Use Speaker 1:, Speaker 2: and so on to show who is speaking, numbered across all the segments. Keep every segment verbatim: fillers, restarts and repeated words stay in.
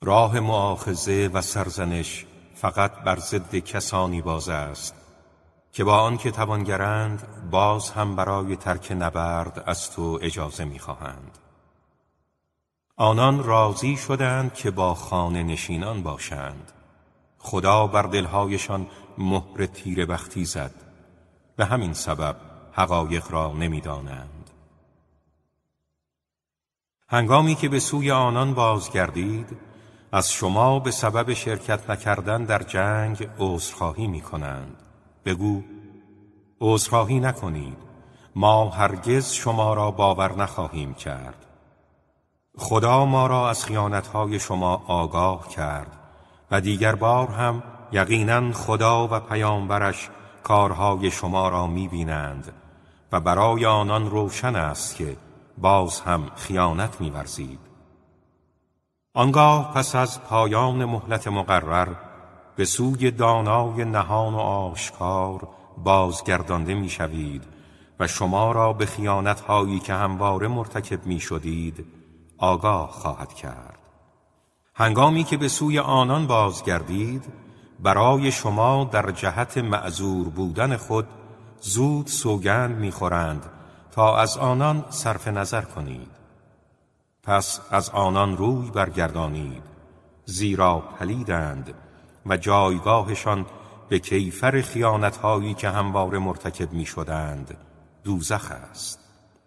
Speaker 1: راه مؤاخذه و سرزنش فقط بر ضد کسانی باز است که با آن که توانگرند باز هم برای ترک نبرد از تو اجازه می‌خواهند. آنان راضی شدند که با خانه نشینان باشند. خدا بر دلهایشان مهر تیره بختی زد، به همین سبب حقایق را نمی‌دانند. هنگامی که به سوی آنان بازگردید، از شما به سبب شرکت نکردن در جنگ عذرخواهی می‌کنند. بگو عذرخواهی نکنید، ما هرگز شما را باور نخواهیم کرد. خدا ما را از خیانت‌های شما آگاه کرد و دیگر بار هم یقیناً خدا و پیامبرش کارهای شما را می‌بینند و برای آنان روشن است که باز هم خیانت می‌ورزید. آنگاه پس از پایان مهلت مقرر به سوی دانای نهان و آشکار بازگردانده می‌شوید و شما را به خیانت‌هایی که همواره مرتکب می‌شدید آگاه خواهد کرد. هنگامی که به سوی آنان بازگردید، برای شما در جهت معذور بودن خود زود سوگند می‌خورند تا از آنان صرف نظر کنید. پس از آنان روی برگردانید، زیرا پلیدند و جایگاهشان به کیفر خیانت‌هایی که همواره مرتکب می‌شدند دوزخ است.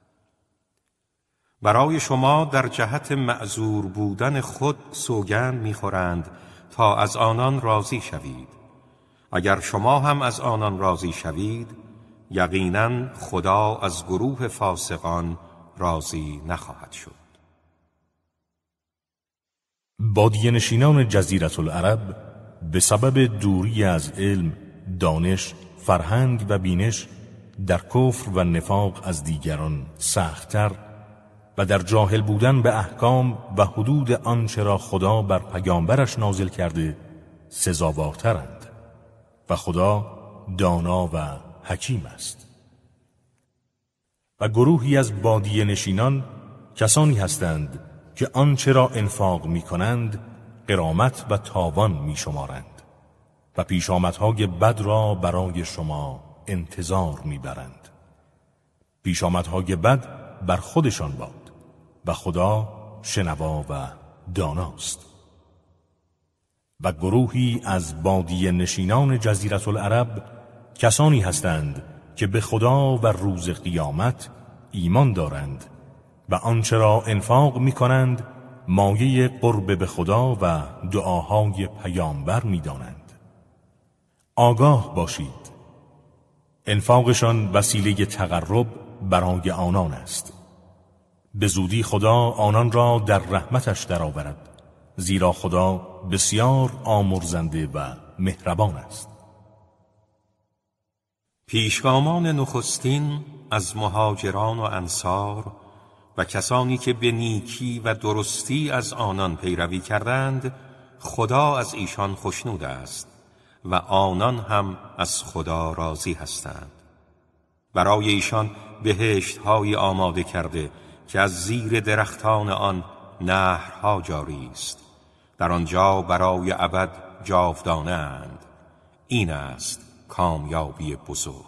Speaker 1: برای شما در جهت معذور بودن خود سوگند می‌خورند تا از آنان راضی شوید. اگر شما هم از آنان راضی شوید، یقیناً خدا از گروه فاسقان راضی نخواهد شد.
Speaker 2: بادیه نشینان جزیره العرب به سبب دوری از علم، دانش، فرهنگ و بینش در کفر و نفاق از دیگران سخت‌تر و در جاهل بودن به احکام و حدود آنچه را خدا بر پیامبرش نازل کرده سزاوارترند و خدا دانا و حکیم است. و گروهی از بادیه نشینان کسانی هستند که آنچه را انفاق می کنند غرامت و تاوان می شمارند و پیشامدهای بد را برای شما انتظار می برند. پیشامدهای بد بر خودشان باد و خدا شنوا و داناست. و گروهی از بادیه نشینان جزیره العرب کسانی هستند که به خدا و روز قیامت ایمان دارند و آنچه را انفاق می کنند مایه قرب به خدا و دعاهای پیامبر می دانند. آگاه باشید، انفاقشان وسیله تقرب برای آنان است. به زودی خدا آنان را در رحمتش درآورد، زیرا خدا بسیار آمرزنده و مهربان است.
Speaker 1: پیشگامان نخستین از مهاجران و انصار و کسانی که به نیکی و درستی از آنان پیروی کردند خدا از ایشان خوشنود است و آنان هم از خدا راضی هستند. برای ایشان بهشت‌هایی آماده کرده که از زیر درختان آن نهرها جاری است، در آنجا برای ابد جاودانه اند. این است کامیابی بزرگ.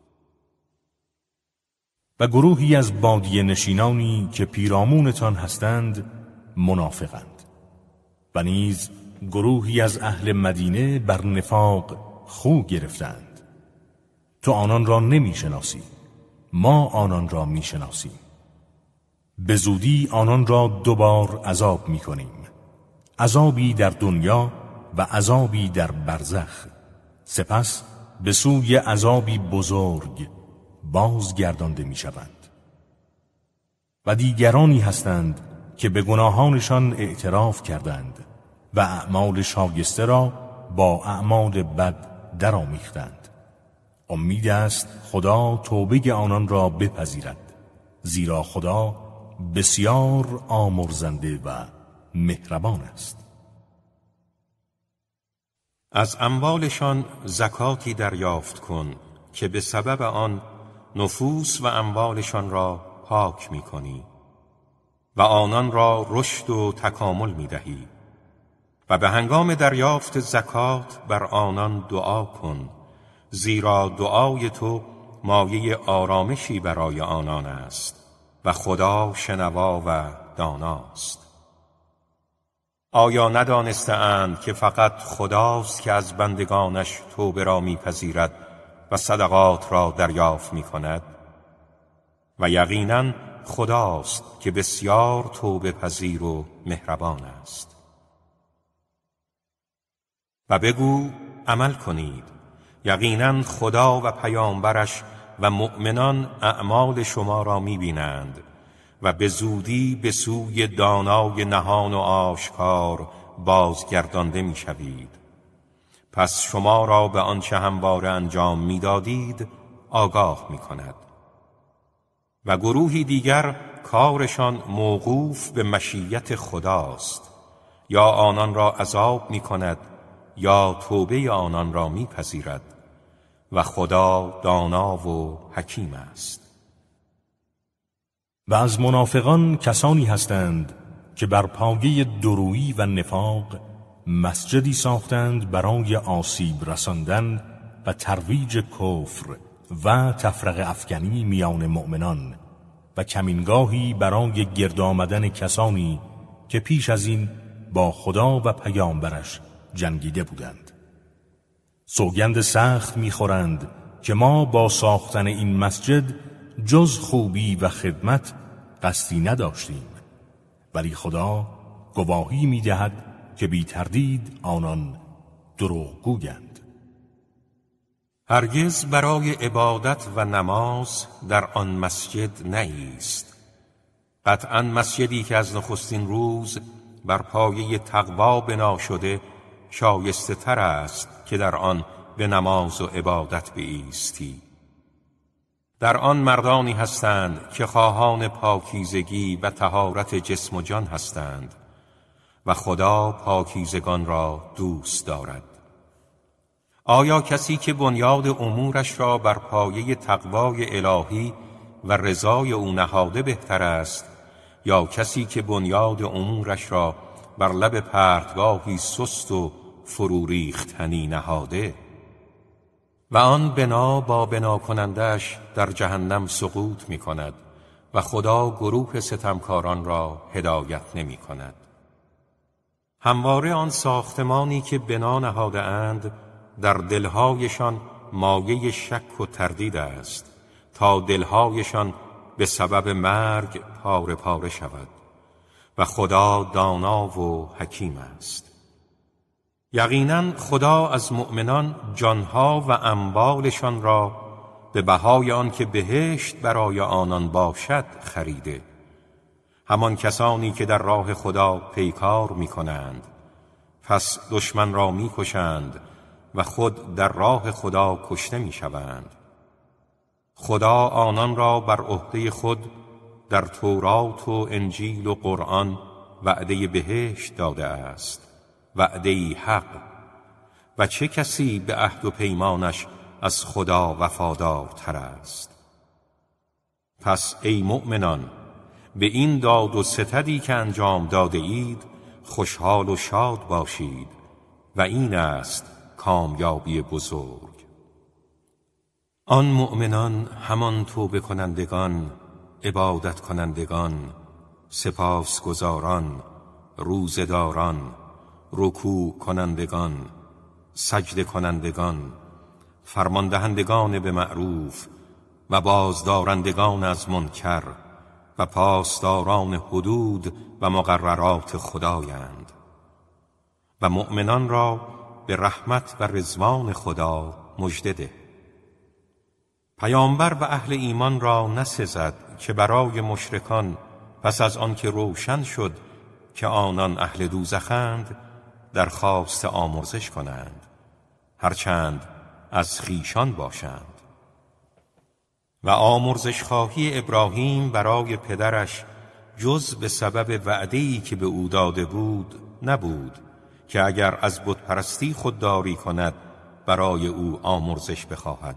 Speaker 2: و گروهی از بادیه نشینانی که پیرامونتان هستند منافقند و نیز گروهی از اهل مدینه بر نفاق خو گرفتند. تو آنان را نمی شناسی، ما آنان را می شناسیم. به زودی آنان را دوبار عذاب می کنیم، عذابی در دنیا و عذابی در برزخ، سپس به سوی عذابی بزرگ بازگردانده می شوند. و دیگرانی هستند که به گناهانشان اعتراف کردند و اعمال شایسته را با اعمال بد درآمیختند. امید است خدا توبه آنان را بپذیرد، زیرا خدا بسیار آمرزنده و مهربان است.
Speaker 1: از اموالشان زکاتی دریافت کن که به سبب آن نفوس و اموالشان را پاک می کنی و آنان را رشد و تکامل می دهی. و به هنگام دریافت زکات بر آنان دعا کن، زیرا دعای تو مایه آرامشی برای آنان است و خدا شنوا و داناست. آیا ندانسته‌اند که فقط خداست که از بندگانش توبه را می‌پذیرد و صدقات را دریافت می‌کند؟ و یقیناً خداست که بسیار توبه پذیر و مهربان است. و بگو عمل کنید، یقیناً خدا و پیامبرش و مؤمنان اعمال شما را می‌بینند و به زودی به سوی دانای نهان و آشکار بازگردانده می‌شوید. پس شما را به آنچه همواره انجام می‌دادید آگاه می‌کند. و گروهی دیگر کارشان موقوف به مشیت خداست، یا آنان را عذاب می‌کند یا توبه آنان را می‌پذیرد و خدا دانا و حکیم است.
Speaker 2: و از منافقان کسانی هستند که بر پایه درویی و نفاق مسجدی ساختند برای آسیب رساندن و ترویج کفر و تفرقه افکنی میان مؤمنان و کمینگاهی برای گرد آمدن کسانی که پیش از این با خدا و پیامبرش جنگیده بودند. سوگند سخت میخورند که ما با ساختن این مسجد جز خوبی و خدمت قصدی نداشتیم، ولی خدا گواهی میدهد که بی تردید آنان دروغ گویند.
Speaker 1: هرگز برای عبادت و نماز در آن مسجد نیست. قطعاً مسجدی که از نخستین روز بر پایه تقوا بنا شده شایسته تر است که در آن به نماز و عبادت بایستی. در آن مردانی هستند که خواهان پاکیزگی و طهارت جسم و جان هستند و خدا پاکیزگان را دوست دارد. آیا کسی که بنیاد امورش را بر پایه تقوای الهی و رضای او نهاده بهتر است، یا کسی که بنیاد امورش را بر لب پرتگاهی سست و فروریختنی نهاده؟ و آن بنا با بنا کنندش در جهنم سقوط می کند و خدا گروه ستمکاران را هدایت نمی کند. همواره آن ساختمانی که بنا نهاده اند در دلهایشان مایه شک و تردید است تا دلهایشان به سبب مرگ پاره پاره شود و خدا دانا و حکیم است. یقیناً خدا از مؤمنان جانها و اموالشان را به بهای آن که بهشت برای آنان باشد خریده. همان کسانی که در راه خدا پیکار می کنند، پس دشمن را می کشند و خود در راه خدا کشته می شوند. خدا آنان را بر عهده خود در تورات و انجیل و قرآن وعده بهشت داده است، وعده حق. و چه کسی به عهد و پیمانش از خدا وفادارتر است؟ پس ای مؤمنان، به این داد و ستدی که انجام داده اید خوشحال و شاد باشید و این است کامیابی بزرگ. آن مؤمنان همان توبه کنندگان، عبادت کنندگان، سپاسگزاران، روزداران، رکوع کنندگان، سجده کنندگان، فرماندهندگان به معروف و بازدارندگان از منکر و پاسداران حدود و مقررات خدایند. و مؤمنان را به رحمت و رضوان خدا مژده ده. پیامبر و اهل ایمان را نسزد که برای مشرکان پس از آن که روشن شد که آنان اهل دوزخند درخواست آمرزش کنند، هرچند از خیشان باشند. و آمرزش خواهی ابراهیم برای پدرش جز به سبب وعده‌ای که به او داده بود نبود که اگر از بت پرستی خودداری کند برای او آمرزش بخواهد،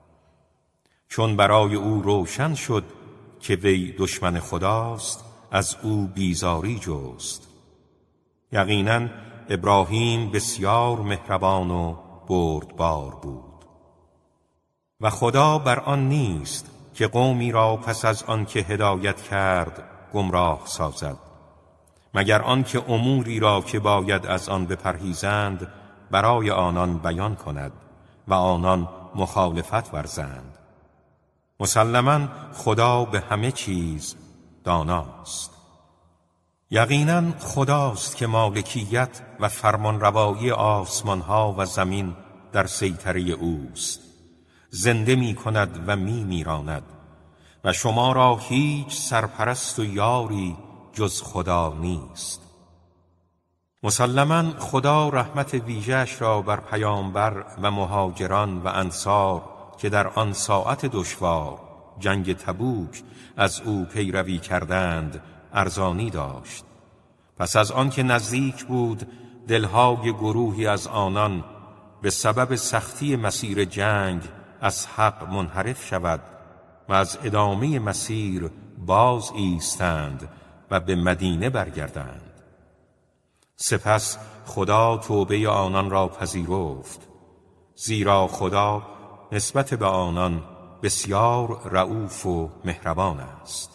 Speaker 1: چون برای او روشن شد که وی دشمن خداست از او بیزاری جست. یقیناً ابراهیم بسیار مهربان و بردبار بود. و خدا بر آن نیست که قومی را پس از آن که هدایت کرد گمراه سازد، مگر آن که اموری را که باید از آن بپرهیزند برای آنان بیان کند و آنان مخالفت ورزند. مسلماً خدا به همه چیز داناست. یقیناً خداست که مالکیت و فرمانروایی آسمانها و زمین در سیطره اوست. زنده می کند و می میراند و شما را هیچ سرپرست و یاری جز خدا نیست. مسلماً خدا رحمت ویژه‌اش را بر پیامبر و مهاجران و انصار که در آن ساعت دشوار جنگ تبوک از او پیروی کردند ارزانی داشت. پس از آن که نزدیک بود دلهای گروهی از آنان به سبب سختی مسیر جنگ از حق منحرف شود و از ادامه مسیر باز ایستند و به مدینه برگردند. سپس خدا توبه آنان را پذیرفت، زیرا خدا نسبت به آنان بسیار رئوف و مهربان است.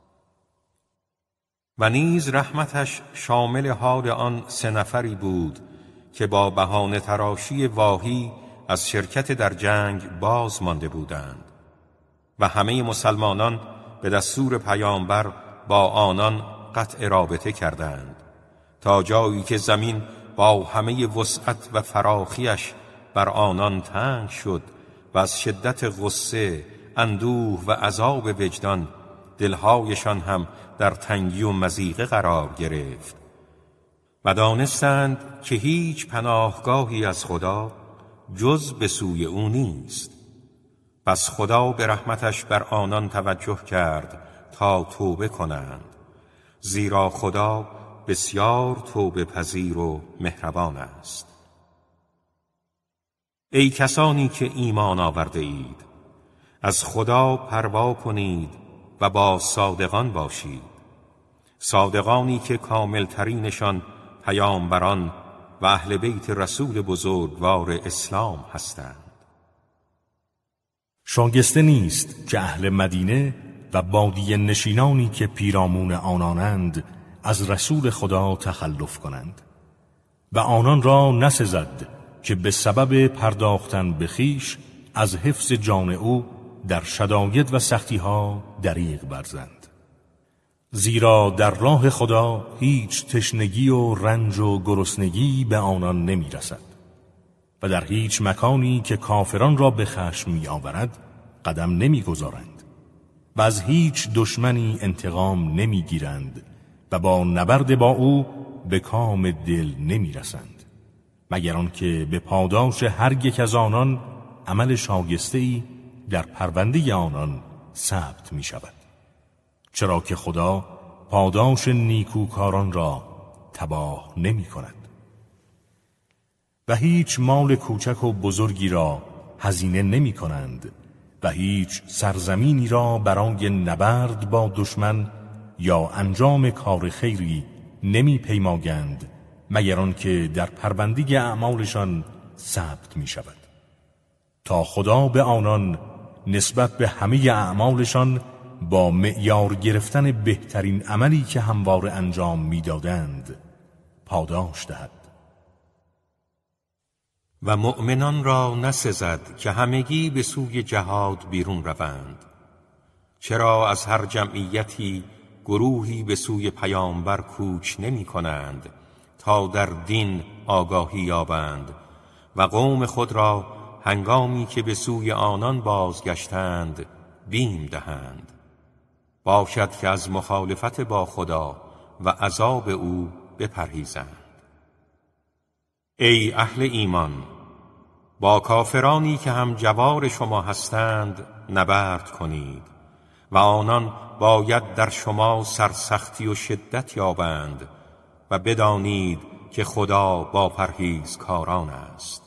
Speaker 1: و نیز رحمتش شامل حال آن سه نفری بود که با بهانه تراشی واهی از شرکت در جنگ باز مانده بودند و همه مسلمانان به دستور پیامبر با آنان قطع رابطه کردند تا جایی که زمین با همه وسعت و فراخیش بر آنان تنگ شد و از شدت غصه، اندوه و عذاب وجدان دلهایشان هم در تنگی و مضیقه قرار گرفت و دانستند که هیچ پناهگاهی از خدا جز به سوی او نیست. پس خدا به رحمتش بر آنان توجه کرد تا توبه کنند، زیرا خدا بسیار توبه پذیر و مهربان است. ای کسانی که ایمان آورده اید، از خدا پروا کنید و با صادقان باشید، صادقانی که کامل ترینشان پیامبران و اهل بیت رسول بزرگوار اسلام هستند.
Speaker 2: شایسته نیست که اهل مدینه و بادیه نشینانی که پیرامون آنانند از رسول خدا تخلف کنند و آنان را نسزد که به سبب پرداختن به خویش از حفظ جان او در شداید و سختی‌ها دریغ برزند. زیرا در راه خدا هیچ تشنگی و رنج و گرسنگی به آنان نمی رسد و در هیچ مکانی که کافران را به خشم می آورد قدم نمی گذارند و از هیچ دشمنی انتقام نمی گیرند و با نبرد با او به کام دل نمی رسند، مگر آنکه به پاداش هر یک از آنان عمل شایسته‌ای در پرونده آنان ثبت می شود، چرا که خدا پاداش نیکوکاران را تباه نمی کند. و هیچ مال کوچک و بزرگی را هزینه نمی کنند و هیچ سرزمینی را برای نبرد با دشمن یا انجام کار خیری نمی پیمایند مگر آنکه در پرونده اعمالشان ثبت می شود، تا خدا به آنان نسبت به همه اعمالشان با معیار گرفتن بهترین عملی که هموار انجام میدادند پاداش دهد.
Speaker 1: و مؤمنان را نسزد که همگی به سوی جهاد بیرون روند، چرا از هر جمعیتی گروهی به سوی پیامبر کوچ نمی کنند تا در دین آگاهی یابند و قوم خود را هنگامی که به سوی آنان بازگشتند بیم دهند، باشد که از مخالفت با خدا و عذاب او بپرهیزند. ای اهل ایمان، با کافرانی که هم جوار شما هستند نبرد کنید و آنان باید در شما سرسختی و شدت یابند و بدانید که خدا با پرهیزکاران است.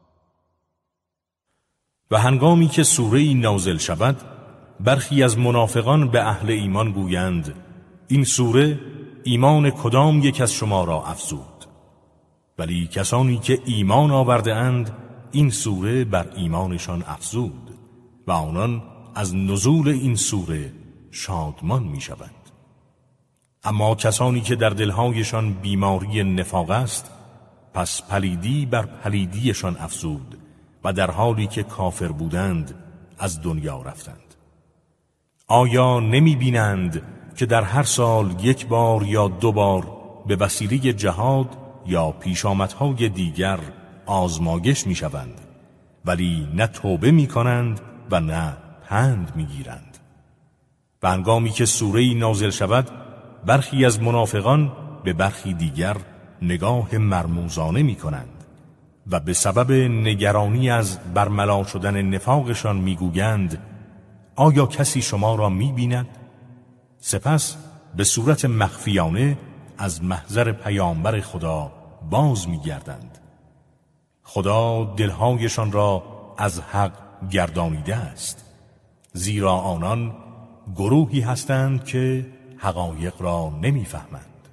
Speaker 2: و هنگامی که سوره‌ای نازل شود برخی از منافقان به اهل ایمان گویند این سوره ایمان کدام یک از شما را افزود؟ ولی کسانی که ایمان آورده اند این سوره بر ایمانشان افزود و آنان از نزول این سوره شادمان می شوند. اما کسانی که در دلهایشان بیماری نفاق است پس پلیدی بر پلیدیشان افزود و در حالی که کافر بودند از دنیا رفتند. آیا نمی بینند که در هر سال یک بار یا دو بار به وسیله جهاد یا پیشامدهای دیگر آزمایش می شوند ولی نه توبه می کنند و نه پند می گیرند؟ و هنگامی که سوره‌ای نازل شود برخی از منافقان به برخی دیگر نگاه مرموزانه می کنند و به سبب نگرانی از برملا شدن نفاقشان می گویند آیا کسی شما را می بیند؟ سپس به صورت مخفیانه از محضر پیامبر خدا باز می گردند. خدا دلهایشان را از حق گردانیده است، زیرا آنان گروهی هستند که حقایق را نمی فهمند.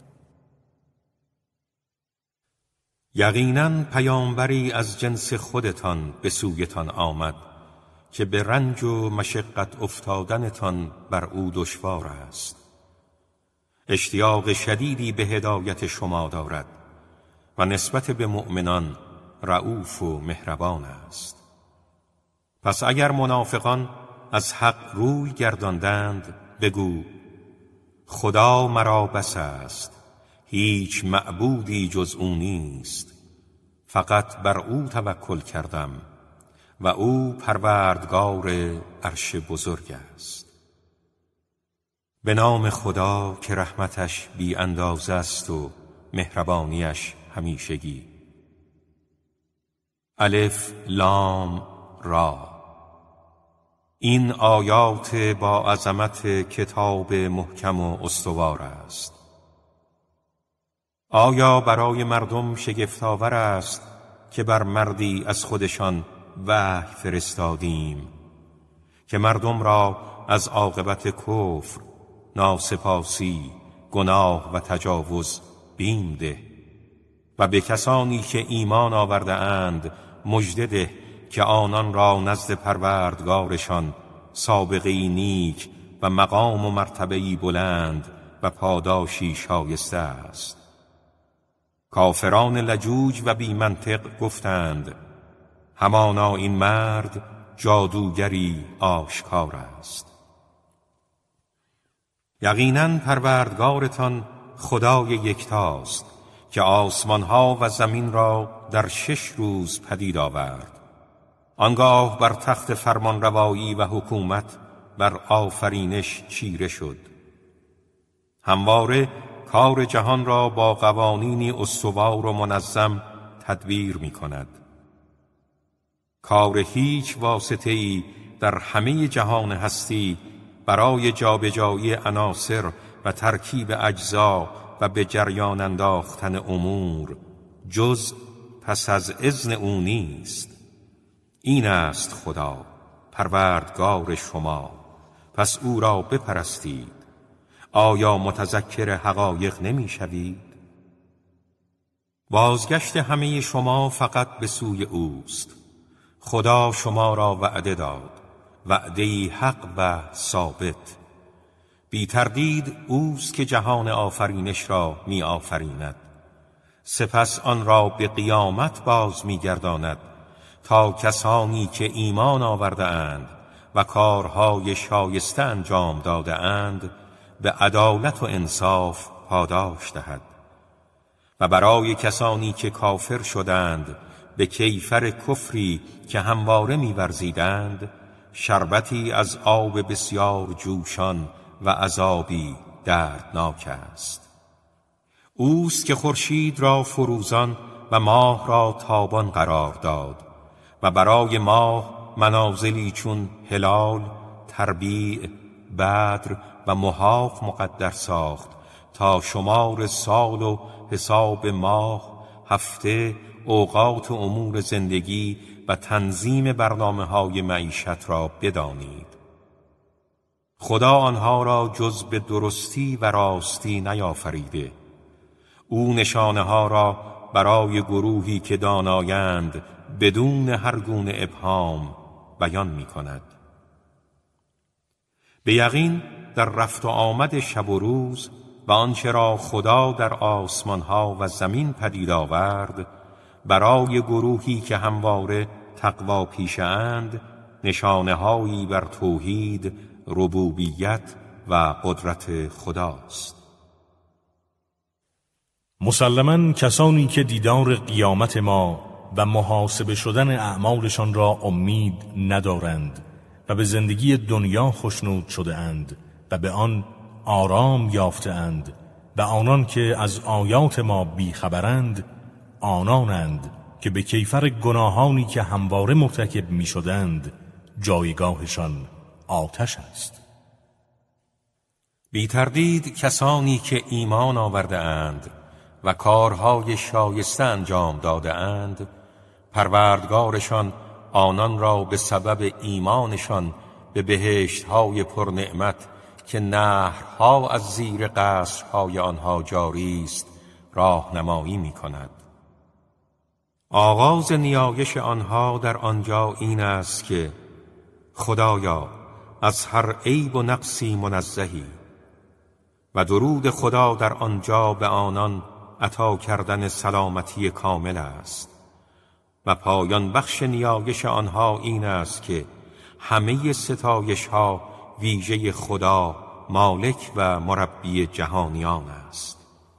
Speaker 1: یقیناً پیامبری از جنس خودتان به سویتان آمد که به رنج و مشقت افتادنتان بر او دشوار است. اشتیاق شدیدی به هدایت شما دارد و نسبت به مؤمنان رئوف و مهربان است. پس اگر منافقان از حق روی گرداندند بگو خدا مرا بس است، هیچ معبودی جز او نیست، فقط بر او توکل کردم و او پروردگار عرش بزرگ است. به نام خدا که رحمتش بی اندازه است و مهربانیش همیشگی. الف لام را. این آیات با عظمت کتاب محکم و استوار است. آیا برای مردم شگفت‌آور است که بر مردی از خودشان وحی فرستادیم که مردم را از عاقبت کفر، ناسپاسی، گناه و تجاوز بیم ده و به کسانی که ایمان آورده اند مژده ده که آنان را نزد پروردگارشان سابقه‌ای نیک و مقام و مرتبه‌ای بلند و پاداشی شایسته است. کافران لجوج و بی منطق گفتند همانا این مرد جادوگری آشکار است. یقیناً پروردگارتان خدای یکتاست که آسمانها و زمین را در شش روز پدید آورد. آنگاه بر تخت فرمانروایی و حکومت بر آفرینش چیره شد. همواره کار جهان را با قوانینی استوار و منظم تدبیر می کند. کار هیچ واسطه‌ای در همه جهان هستی برای جابجایی عناصر و ترکیب اجزا و به جریان انداختن امور جز پس از اذن او نیست. این است خدا پروردگار شما، پس او را بپرستید. آیا متذکر حقایق نمی شوید؟ بازگشت همه شما فقط به سوی اوست. خدا شما را وعده داد، وعده‌ای حق و ثابت. بی تردید اوست که جهان آفرینش را می آفریند، سپس آن را به قیامت باز می گرداند تا کسانی که ایمان آورده اند و کارهای شایسته انجام داده اند به عدالت و انصاف پاداش دهد و برای کسانی که کافر شدند به کیفر کفری که همواره می‌ورزیدند شربتی از آب بسیار جوشان و عذابی دردناک است. اوست که خورشید را فروزان و ماه را تابان قرار داد و برای ماه منازلی چون هلال، تربیع، بدر و محاق مقدر ساخت تا شمار سال و حساب ماه، هفته، اوقات و امور زندگی و تنظیم برنامه‌های معیشت را بدانید. خدا آنها را جز به درستی و راستی نیافریده. او نشانه ها را برای گروهی که دانایند بدون هر گونه ابهام بیان می کند. به یقین در رفت و آمد شب و روز و آنچه را خدا در آسمانها و زمین پدید آورد برای گروهی که همواره تقوا پیشه اند نشانه هایی بر توحید، ربوبیت و قدرت خداست.
Speaker 2: مسلماً کسانی که دیدار قیامت ما و محاسبه شدن اعمالشان را امید ندارند و به زندگی دنیا خوشنود شده اند و به آن آرام یافته اند و آنان که از آیات ما بیخبرند آنانند که به کیفر گناهانی که همواره مرتکب می شدند جایگاهشان آتش است.
Speaker 1: بی تردید کسانی که ایمان آورده اند و کارهای شایسته انجام داده اند پروردگارشان آنان را به سبب ایمانشان به بهشت‌های پرنعمت که نهرها از زیر قصرهای آنها جاری است راهنمایی می‌کند. آغاز نیایش آنها در آنجا این است که خدایا از هر عیب و نقصی منزهی و درود خدا در آنجا به آنان عطا کردن سلامتی کامل است و پایان بخش نیایش آنها این است که همه ستایش ها ویژه خدا مالک و مربی جهانیان است.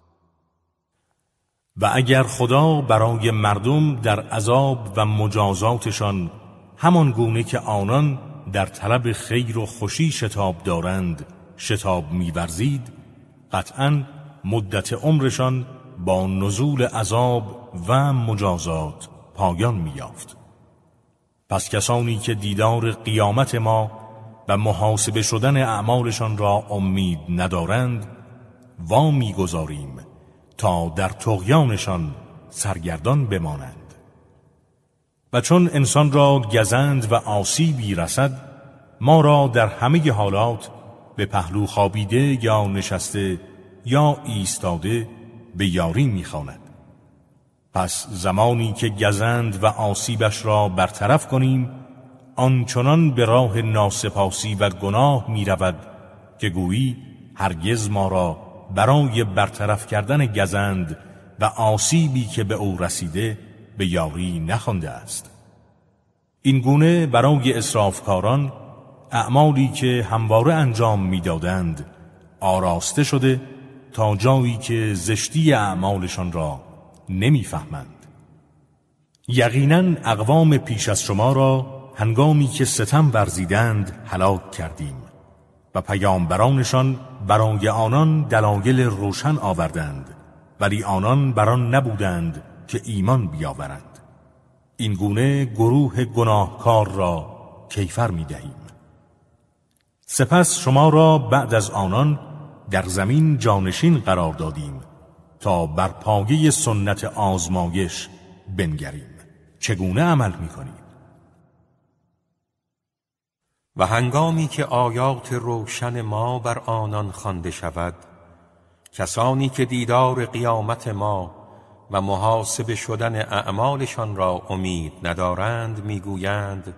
Speaker 2: و اگر خدا برای مردم در عذاب و مجازاتشان همان گونه که آنان در طلب خیر و خوشی شتاب دارند شتاب می‌ورزید قطعاً مدت عمرشان با نزول عذاب و مجازات پایان می‌یافت. پس کسانی که دیدار قیامت ما و محاسبه شدن اعمالشان را امید ندارند وا می‌گذاریم تا در طغیانشان سرگردان بمانند. و چون انسان را گزند و آسیبی رسد ما را در همه حالات به پهلو خوابیده یا نشسته یا ایستاده به یاری می‌خواند. پس زمانی که گزند و آسیبش را برطرف کنیم آنچنان به راه ناسپاسی و گناه می رود که گویی هرگز ما را برای برطرف کردن گزند و آسیبی که به او رسیده به یاری نخوانده است. این گونه برای اسرافکاران اعمالی که همواره انجام می‌دادند آراسته شده تا جایی که زشتی اعمالشان را نمی‌فهمند. یقیناً اقوام پیش از شما را هنگامی که ستم ورزیدند هلاک کردیم و پیامبرانشان برای آنان دلایل روشن آوردند ولی آنان بران نبودند که ایمان بیاورند. این گونه گروه گناهکار را کیفر می دهیم. سپس شما را بعد از آنان در زمین جانشین قرار دادیم تا بر پایه سنت آزمایش بنگریم چگونه عمل می کنیم.
Speaker 1: و هنگامی که آیات روشن ما بر آنان خوانده شود کسانی که دیدار قیامت ما و محاسبه شدن اعمالشان را امید ندارند میگویند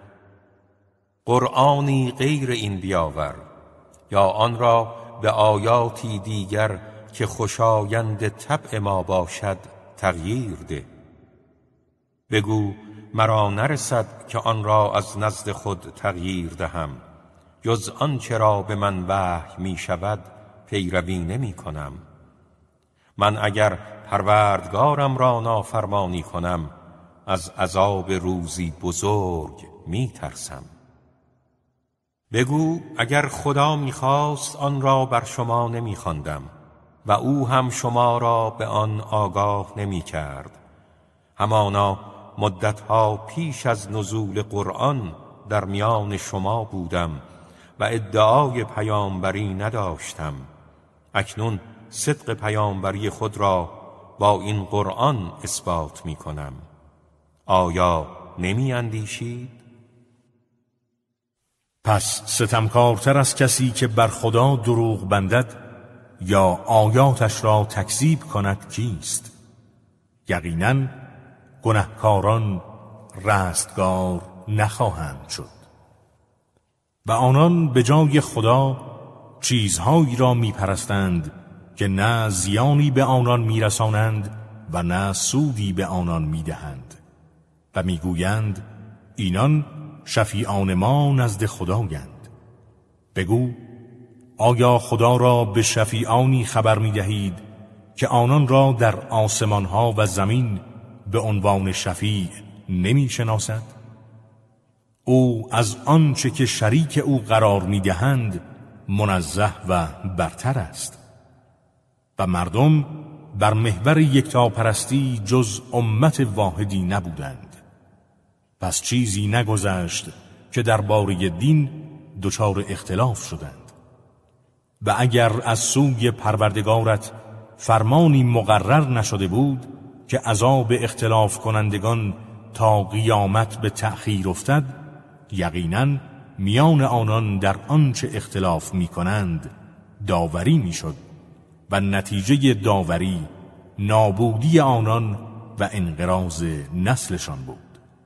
Speaker 1: قرآنی غیر این بیاور یا آن را به آیاتی دیگر که خوشایند طبع ما باشد تغییر ده. بگو مرا نرسد که آن را از نزد خود تغییر دهم جز آنچه را به من وحی می شود پیروی نمی کنم. من اگر پروردگارم را نافرمانی کنم از عذاب روزی بزرگ می ترسم. بگو اگر خدا می خواست آن را بر شما نمی خواندم و او هم شما را به آن آگاه نمی کرد. همانا مدتها پیش از نزول قرآن در میان شما بودم و ادعای پیامبری نداشتم. اکنون صدق پیامبری خود را با این قرآن اثبات می کنم. آیا نمی اندیشید؟
Speaker 2: پس ستمکارتر از کسی که بر خدا دروغ بندد یا آیاتش را تکذیب کند کیست؟ یقیناً گنهکاران رستگار نخواهند شد. و آنان به جای خدا چیزهایی را میپرستند که نه زیانی به آنان میرسانند و نه سودی به آنان میدهند و میگویند اینان شفیعان ما نزد خدایند. بگو آیا خدا را به شفیعانی خبر میدهید که آنان را در آسمانها و زمین به عنوان شفیع نمیشناسد؟ او از آنچه که شریک او قرار میدهند منزه و برتر است. و مردم بر محور یکتاپرستی جز امت واحدی نبودند. پس چیزی نگذشت که درباره دین دچار اختلاف شدند. و اگر از سوی پروردگارت فرمانی مقرر نشده بود که عذاب اختلاف کنندگان تا قیامت به تأخیر افتد، یقیناً میان آنان در آنچه اختلاف می کنند داوری می شد و نتیجه داوری نابودی آنان و انقراض نسلشان بود.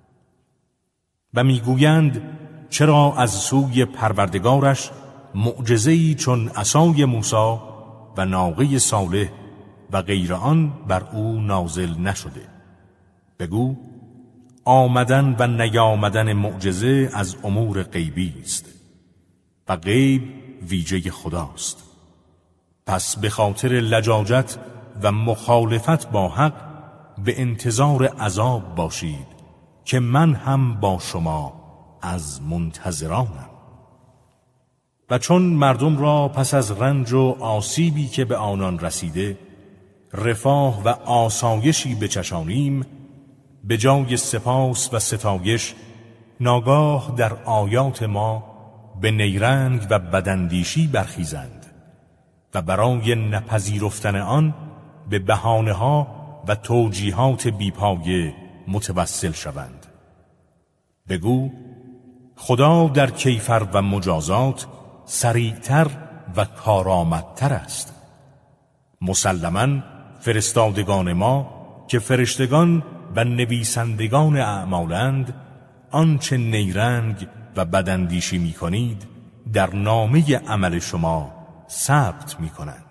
Speaker 2: و میگویند چرا از سوی پروردگارش معجزه‌ای چون عصای موسی و ناقه صالح و غیر آن بر او نازل نشده؟ بگو آمدن و نیامدن معجزه از امور غیبی است و غیب ویژه خداست. پس به خاطر لجاجت و مخالفت با حق به انتظار عذاب باشید که من هم با شما از منتظرانم. و چون مردم را پس از رنج و آسیبی که به آنان رسیده رفاه و آسایشی بچشانیم، به جای سپاس و ستایش ناگاه در آیات ما به نیرنگ و بداندیشی برخیزند و برای نپذیرفتن آن به بهانه‌ها و توجیهات بیپایه متوسل شوند. بگو خدا در کیفر و مجازات سریعتر و کارآمدتر است. مسلماً فرستادگان ما که فرشتگان و نویسندگان اعمالند، آنچه نیرنگ و بداندیشی می کنید در نامه عمل شما ثبت می کنند.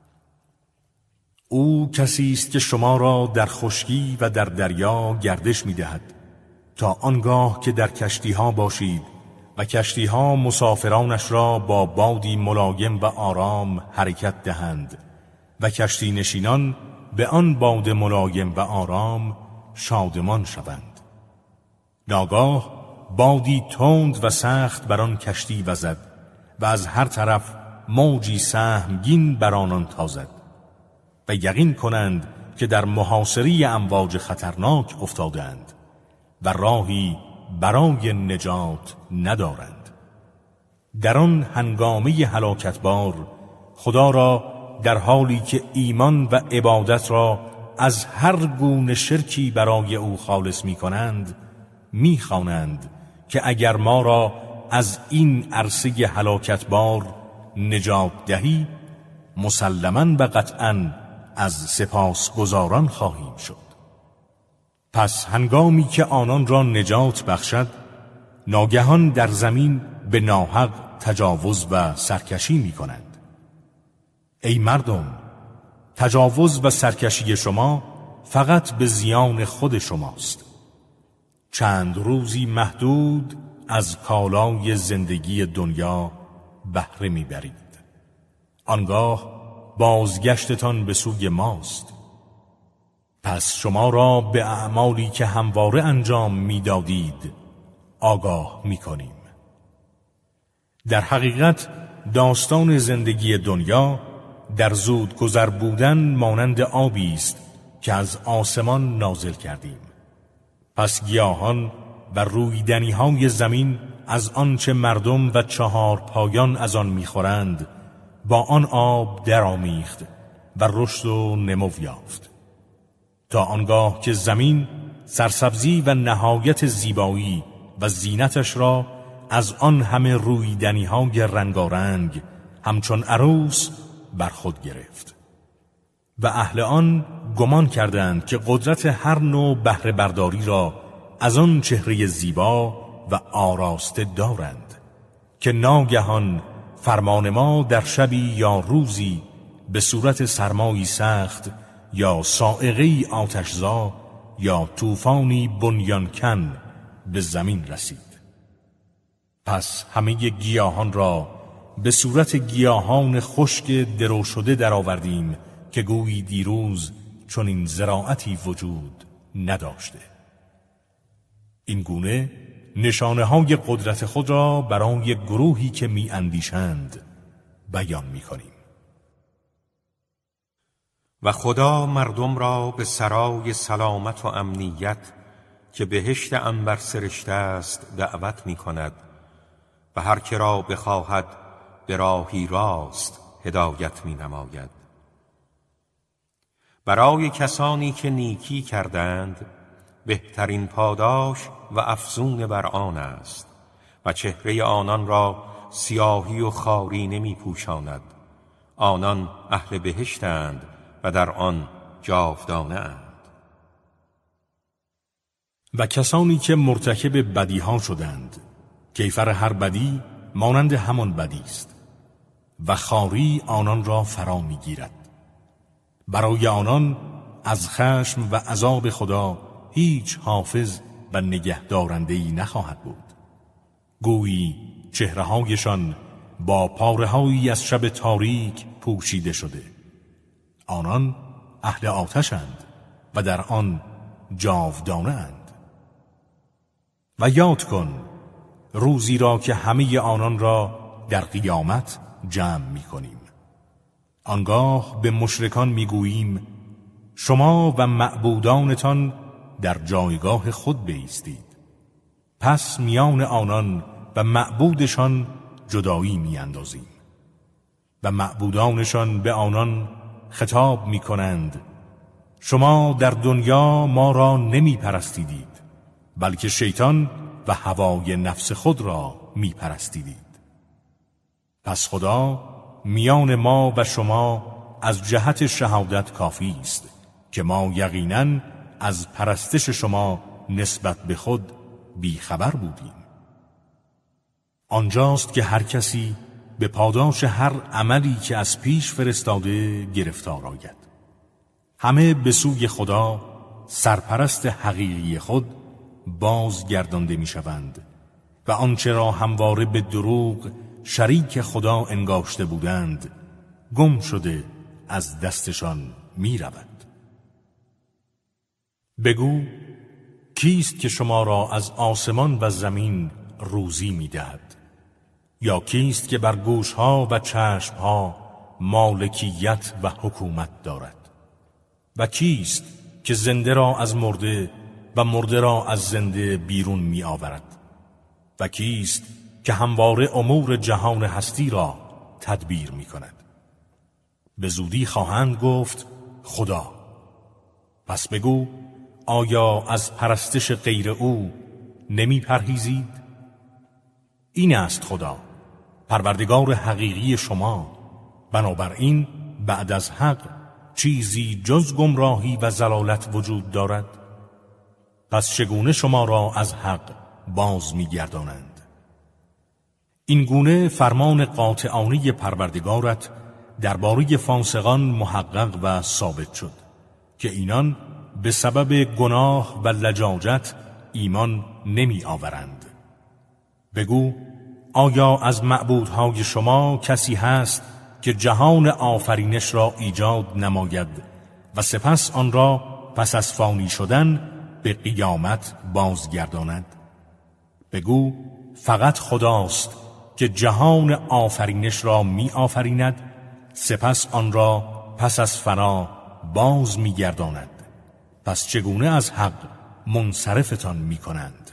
Speaker 2: او کسی است که شما را در خشکی و در دریا گردش می دهد تا آنگاه که در کشتی ها باشید و کشتی ها مسافرانش را با بادی ملایم و آرام حرکت دهند و کشتی نشینان به آن باد ملایم و آرام شادمان شوند. ناگاه بادی تند و سخت بر آن کشتی وزد و از هر طرف موجی سهمگین بر آنان تازد و یقین کنند که در محاصره امواج خطرناک افتادند و راهی برای نجات ندارند. در آن هنگامه هلاکتبار خدا را در حالی که ایمان و عبادت را از هر گونه شرکی برای او خالص می کنند می خوانند که اگر ما را از این عرصه هلاکتبار نجات دهی مسلماً و قطعاً از سپاسگزاران خواهیم شد. پس هنگامی که آنان را نجات بخشد ناگهان در زمین به ناحق تجاوز و سرکشی می کنند. ای مردم، تجاوز و سرکشی شما فقط به زیان خود شماست. چند روزی محدود از کالای زندگی دنیا بهره میبرید. آنگاه بازگشتتان به سوی ماست. پس شما را به اعمالی که همواره انجام میدادید آگاه میکنیم. در حقیقت داستان زندگی دنیا در زود گذر بودن مانند آبی است که از آسمان نازل کردیم. پس گیاهان و رویدنی‌های زمین از آنچه مردم و چهار پایان از آن می‌خورند با آن آب درآمیخت و رشد و نمو یافت تا آنگاه که زمین سرسبزی و نهایت زیبایی و زینتش را از آن همه رویدنی‌های رنگارنگ همچون عروس بر خود گرفت. و اهل آن گمان کردند که قدرت هر نوع بهره برداری را از آن چهره زیبا و آراسته دارند که ناگهان فرمان ما در شبی یا روزی به صورت سرمایی سخت یا صاعقه‌ای آتشزا یا طوفانی بنیانکن به زمین رسید. پس همه گیاهان را به صورت گیاهان خشک درو شده درآوردیم که گویی دیروز چون این زراعتی وجود نداشته. این گونه نشانه های قدرت خود را برای گروهی که می اندیشند بیان می کنیم.
Speaker 1: و خدا مردم را به سرای سلامت و امنیت که بهشت عنبر سرشته است دعوت می کند و هر که را بخواهد به راهی راست هدایت می نماید. برای کسانی که نیکی کردند بهترین پاداش و افزون بر آن است و چهره آنان را سیاهی و خاری نمی پوشاند. آنان اهل بهشتند و در آن جاودانه اند.
Speaker 2: و کسانی که مرتکب بدیها شدند کیفر هر بدی مانند همان بدی است و خاری آنان را فرا می گیرد. برای آنان از خشم و عذاب خدا هیچ حافظ و نگهدارنده‌ای نخواهد بود. گویی چهره‌هایشان با پاره‌هایی از شب تاریک پوشیده شده. آنان اهل آتشند و در آن جاودانه اند. و یاد کن روزی را که همه آنان را در قیامت جمع می کنیم. آنگاه به مشرکان می گوییم شما و معبودانتان در جایگاه خود بایستید. پس میان آنان و معبودشان جدایی می اندازیم و معبودانشان به آنان خطاب می کنند شما در دنیا ما را نمی پرستیدید بلکه شیطان و هوای نفس خود را می پرستیدید. پس خدا میان ما و شما از جهت شهادت کافی است که ما یقیناً از پرستش شما نسبت به خود بیخبر بودیم. آنجاست که هر کسی به پاداش هر عملی که از پیش فرستاده گرفتار آید. همه به سوی خدا سرپرست حقیقی خود بازگردانده می شوند و آنچه را همواره به دروغ شریک خدا انگاشته بودند گم شده از دستشان می رود. بگو کیست که شما را از آسمان و زمین روزی می دهد؟ یا کیست که بر گوشها و چشمها مالکیت و حکومت دارد؟ و کیست که زنده را از مرده و مرده را از زنده بیرون می آورد؟ و کیست که همواره امور جهان هستی را تدبیر می کند؟ به زودی خواهند گفت خدا. پس بگو آیا از پرستش غیر او نمی پرهیزید؟ این است خدا پروردگار حقیقی شما. بنابراین بعد از حق چیزی جز گمراهی و ضلالت وجود دارد؟ پس چگونه شما را از حق باز می گردانند؟ این گونه فرمان قاطعانه پروردگارت درباره فاسقان محقق و ثابت شد که اینان به سبب گناه و لجاجت ایمان نمی آورند. بگو آیا از معبودهای شما کسی هست که جهان آفرینش را ایجاد نماید و سپس آن را پس از فانی شدن به قیامت بازگرداند؟ بگو فقط خداست که جهان آفرینش را می آفریند سپس آن را پس از فنا باز می گرداند. پس چگونه از حق منصرفتان می کنند؟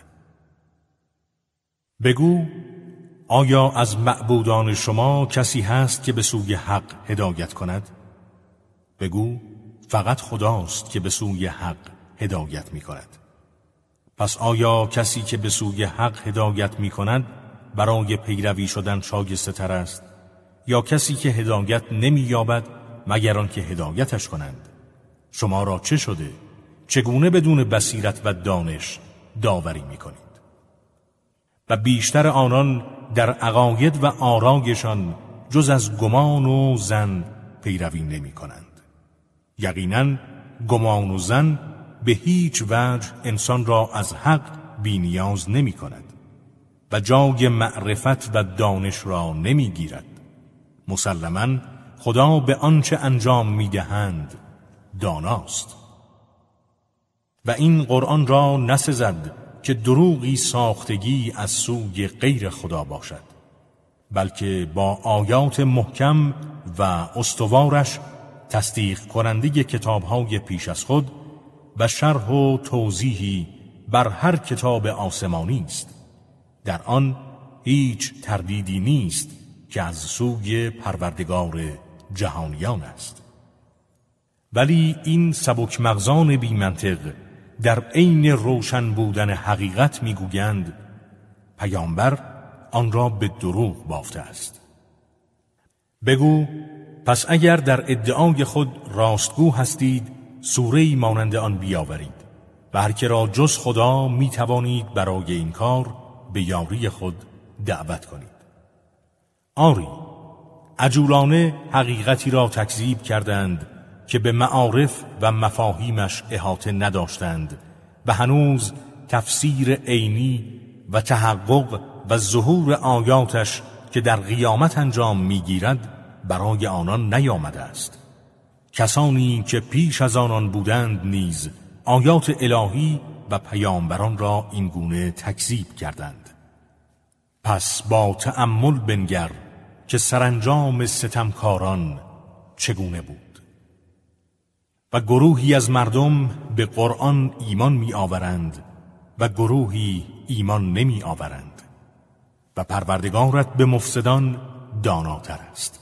Speaker 2: بگو آیا از معبودان شما کسی هست که به سوی حق هدایت کند؟ بگو فقط خداست که به سوی حق هدایت می کند. پس آیا کسی که به سوی حق هدایت می کند برای پیروی شدن شایسته تر است یا کسی که هدایت نمی یابد مگر آنکه هدایتش کنند. شما را چه شده؟ چگونه بدون بصیرت و دانش داوری میکنید؟ و بیشتر آنان در عقاید و آرایشان جز از گمان و ظن پیروی نمی کنند. یقیناً گمان و ظن به هیچ وجه انسان را از حق بی نیاز نمی کند و جای معرفت و دانش را نمی گیرد. مسلماً خدا به آنچه انجام می دهند داناست. و این قرآن را نسزد که دروغی ساختگی از سوی غیر خدا باشد، بلکه با آیات محکم و استوارش تصدیق کننده کتاب‌های پیش از خود و شرح و توضیحی بر هر کتاب آسمانی است. در آن هیچ تردیدی نیست که از سوی پروردگار جهانیان است. ولی این سبک مغزان بی منطق در عین روشن بودن حقیقت میگویند پیامبر آن را به دروغ بافته است. بگو پس اگر در ادعای خود راستگو هستید سوره‌ای مانند آن بیاورید و هر که را جز خدا می توانید برای این کار به یاری خود دعوت کنید. آری عجولانه حقیقتی را تکذیب کردند که به معارف و مفاهیمش احاطه نداشتند و هنوز تفسیر عینی و تحقق و ظهور آیاتش که در قیامت انجام میگیرد برای آنان نیامده است. کسانی که پیش از آنان بودند نیز آیات الهی و پیامبران را این گونه تکذیب کردند. پس با تأمل بنگر که سرانجام ستمکاران چگونه بود. و گروهی از مردم به قرآن ایمان می آورند و گروهی ایمان نمی آورند و پروردگارت به مفسدان داناتر است.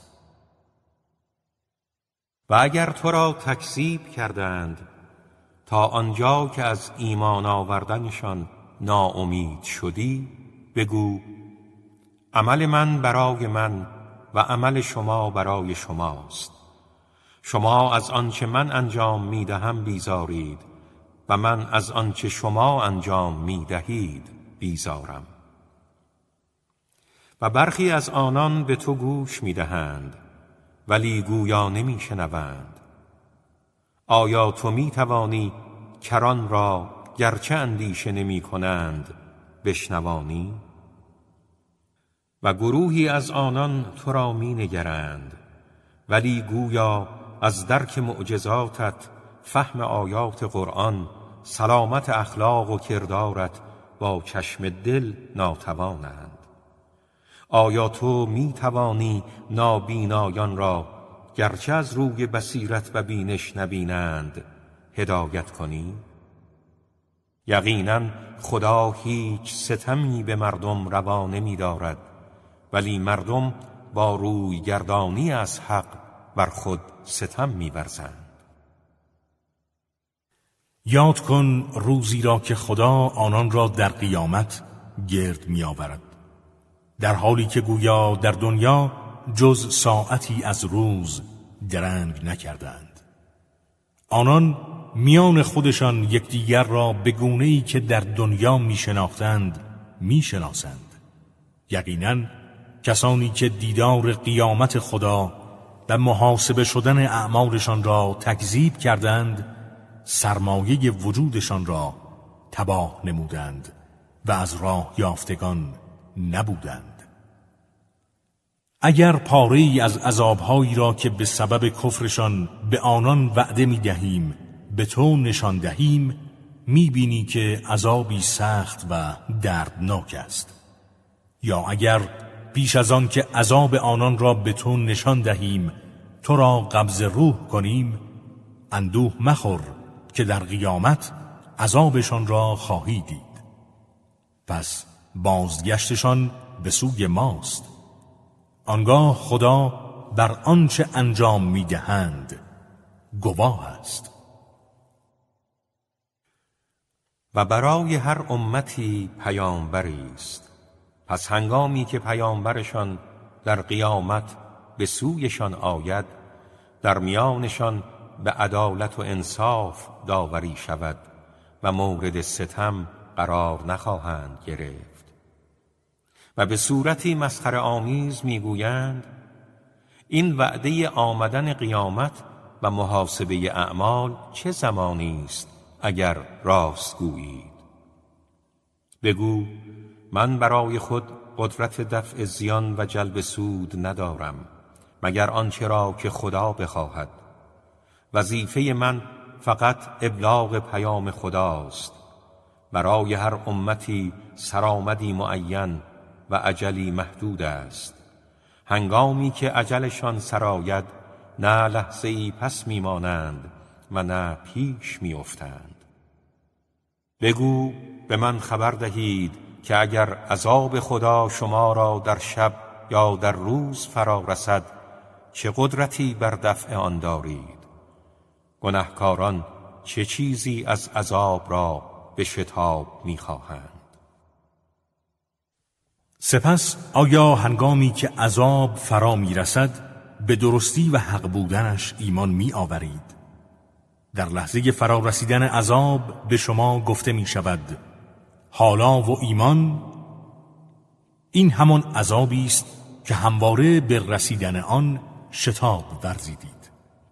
Speaker 1: و اگر تو را تکذیب کردند تا آنجا که از ایمان آوردنشان ناامید شدی، بگو عمل من برای من و عمل شما برای شماست. شما از آنچه من انجام میدهم بیزارید و من از آنچه شما انجام میدهید بیزارم. و برخی از آنان به تو گوش میدهند ولی گویا نمیشنوند. آیا تو میتوانی کران را گرچه اندیشه نمی کنند بشنوانی؟ و گروهی از آنان تو را می نگرند ولی گویا از درک معجزاتت، فهم آیات قرآن، سلامت اخلاق و کردارت با چشم دل ناتوانند. آیا تو می توانی نابینایان را گرچه از روی بصیرت و بینش نبینند هدایت کنی؟ یقینا خدا هیچ ستمی به مردم روا نمی دارد ولی مردم با روی گردانی از حق بر خود ستم می ورزند.
Speaker 2: یاد کن روزی را که خدا آنان را در قیامت گرد می آورد، در حالی که گویا در دنیا جز ساعتی از روز درنگ نکردند. آنان میان خودشان یکدیگر را به گونه‌ای که در دنیا می شناختند می شناسند. یقیناً کسانی که دیدار قیامت خدا و محاسبه شدن اعمالشان را تکذیب کردند سرمایه وجودشان را تباه نمودند و از راه یافتگان نبودند. اگر پاره‌ای از عذابهایی را که به سبب کفرشان به آنان وعده می دهیم به تو نشان دهیم، می بینی که عذابی سخت و دردناک است. یا اگر پیش از آن که عذاب آنان را به تو نشان دهیم تو را قبض روح کنیم، اندوه مخور که در قیامت عذابشان را خواهی دید. پس بازگشتشان به سوی ماست. آنگاه خدا بر آنچه انجام می‌دهند گواه است.
Speaker 1: و برای هر امتی پیامبری است. پس هنگامی که پیامبرشان در قیامت به سویشان آید در میانشان به عدالت و انصاف داوری شود و مورد ستم قرار نخواهند گرفت. و به صورتی مسخره آمیز میگویند این وعده آمدن قیامت و محاسبه اعمال چه زمانی است اگر راست گویید؟ بگو من برای خود قدرت دفع زیان و جلب سود ندارم مگر آنچه را که خدا بخواهد. وظیفه من فقط ابلاغ پیام خداست. برای هر امتی سرآمدی معین و اجلی محدود است. هنگامی که اجلشان سرآید نه لحظه ای پس میمانند و نه پیش میافتند. بگو به من خبر دهید که اگر عذاب خدا شما را در شب یا در روز فرا رسد چه قدرتی بر دفع آن دارید؟ گناهکاران چه چیزی از عذاب را به شتاب می‌خواهند؟
Speaker 2: سپس آیا هنگامی که عذاب فرا می‌رسد به درستی و حق بودنش ایمان می‌آورید؟ در لحظه فرا رسیدن عذاب به شما گفته می‌شود حالا و ایمان؟ این همان عذابی است که همواره به رسیدن آن شتاب ورزیدید.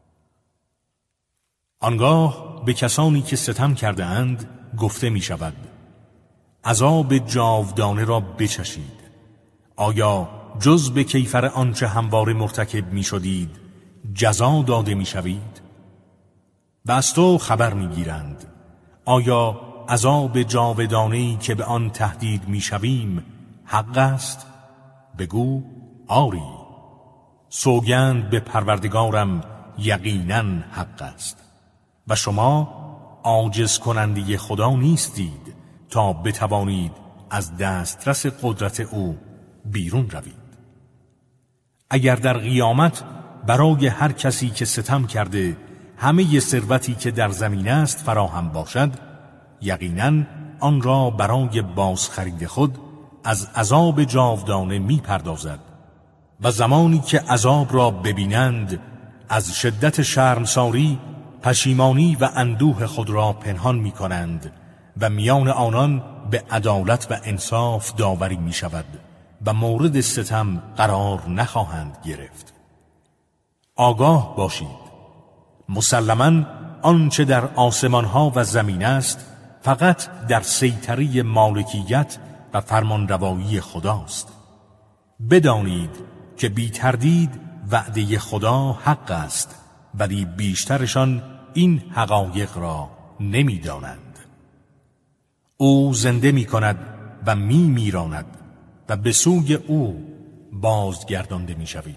Speaker 2: آنگاه به کسانی که ستم کرده اند گفته می شود عذاب جاودانه را بچشید. آیا جز به کیفر آنچه همواره مرتکب می شدید جزا داده می شوید؟ و از تو خبر می گیرند آیا عذاب جاودانه‌ای که به آن تهدید می شویم حق است؟ بگو آری، سوگند به پروردگارم یقیناً حق است و شما عاجز کننده خدا نیستید تا بتوانید از دسترس قدرت او بیرون روید. اگر در قیامت برای هر کسی که ستم کرده همه ثروتی که در زمین است فراهم باشد، یقیناً آن را برای بازخرید خود از عذاب جاودانه می پردازد و زمانی که عذاب را ببینند از شدت شرمساری پشیمانی و اندوه خود را پنهان می کنند و میان آنان به عدالت و انصاف داوری می شود و مورد ستم قرار نخواهند گرفت. آگاه باشید مسلماً آنچه در آسمان ها و زمین است فقط در سیطره مالکیت و فرمانروایی خداست. بدانید که بی تردید وعده خدا حق است ولی بیشترشان این حقایق را نمی دانند. او زنده می کند و می میراند و به سوی او بازگردانده می شوید.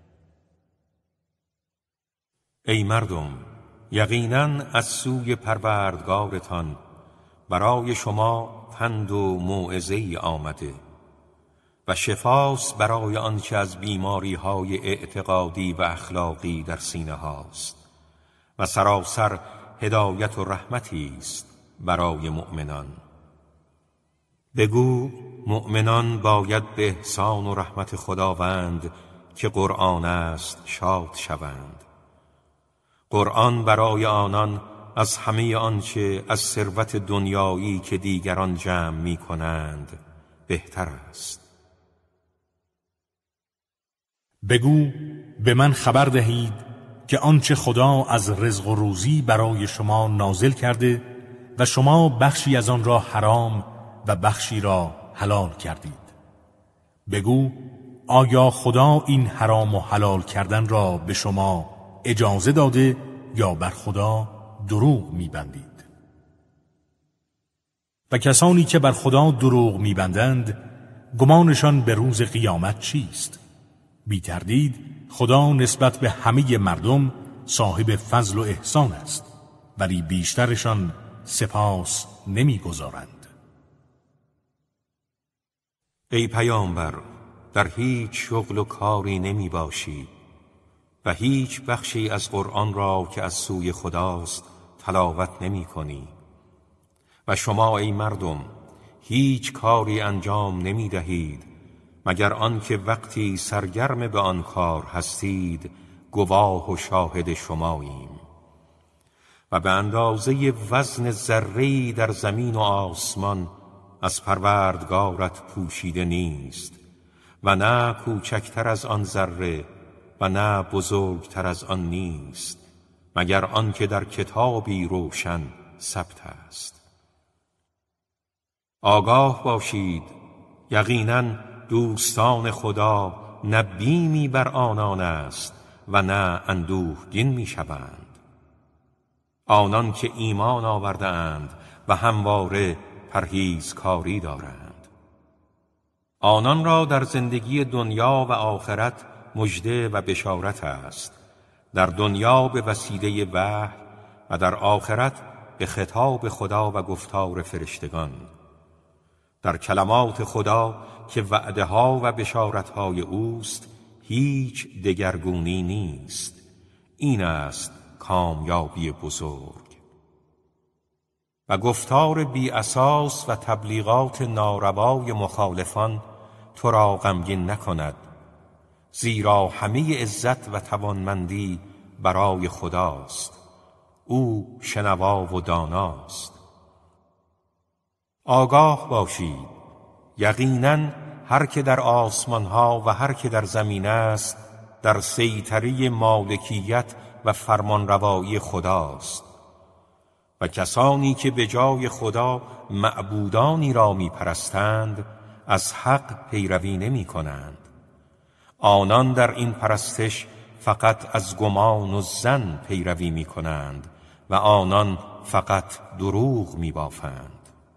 Speaker 1: ای مردم، یقیناً از سوی پروردگارتان برای شما پند و موعظه‌ای آمده و شفاست برای آنچه از بیماری های اعتقادی و اخلاقی در سینه هاست و سراسر هدایت و رحمتی است برای مؤمنان. بگو مؤمنان باید به احسان و رحمت خداوند که قرآن است شاد شوند. قرآن برای آنان از همه آنچه از ثروت دنیایی که دیگران جمع می کنند بهتر است.
Speaker 2: بگو به من خبر دهید که آنچه خدا از رزق و روزی برای شما نازل کرده و شما بخشی از آن را حرام و بخشی را حلال کردید. بگو آیا خدا این حرام و حلال کردن را به شما اجازه داده یا بر خدا دروغ می‌بندید؟ و کسانی که بر خدا دروغ می‌بندند گمانشان به روز قیامت چیست؟ بی تردید خدا نسبت به همه مردم صاحب فضل و احسان است ولی بیشترشان سپاس نمی‌گزارند.
Speaker 1: ای پیامبر، در هیچ شغل و کاری نمی باشی و هیچ بخشی از قرآن را که از سوی خداست تلاوت نمی کنی و شما ای مردم هیچ کاری انجام نمی دهید مگر آنکه وقتی سرگرم به آن کار هستید گواه و شاهد شماییم. و به اندازه وزن ذره‌ای در زمین و آسمان از پروردگارت پوشیده نیست و نه کوچکتر از آن ذره و نه بزرگتر از آن نیست، مگر آن که در کتابی روشن ثبت است. آگاه باشید، یقیناً دوستان خدا نه بیمی بر آنان است و نه اندوهگین می شوند. آنان که ایمان آورده اند و همواره پرهیزکاری دارند، آنان را در زندگی دنیا و آخرت مژده و بشارت است. در دنیا به وسیله وحی و در آخرت به خطاب خدا و گفتار فرشتگان. در کلمات خدا که وعده ها و بشارت های اوست هیچ دگرگونی نیست. این است کامیابی بزرگ. و گفتار بی اساس و تبلیغات ناروای مخالفان تو را غمگین نکند، زیرا همه عزت و توانمندی برای خداست. او شنوا و داناست. آگاه باشید، یقیناً هر که در آسمان ها و هر که در زمین است در سیطره مالکیت و فرمانروایی خداست. و کسانی که به جای خدا معبودانی را می پرستند از حق پیروی نمی کنند. آنان در این پرستش فقط از گمان و ظن پیروی می کنند و آنان فقط دروغ می بافند.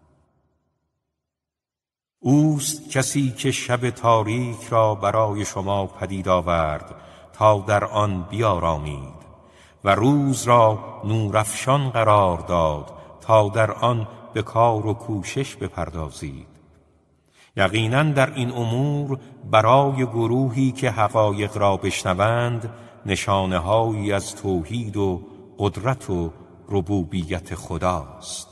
Speaker 1: اوست کسی که شب تاریک را برای شما پدید آورد تا در آن بیارامید و روز را نورافشان قرار داد تا در آن به کار و کوشش بپردازید. یقیناً در این امور برای گروهی که حقایق را بشنوند نشانه‌هایی از توحید و قدرت و ربوبیت خداست.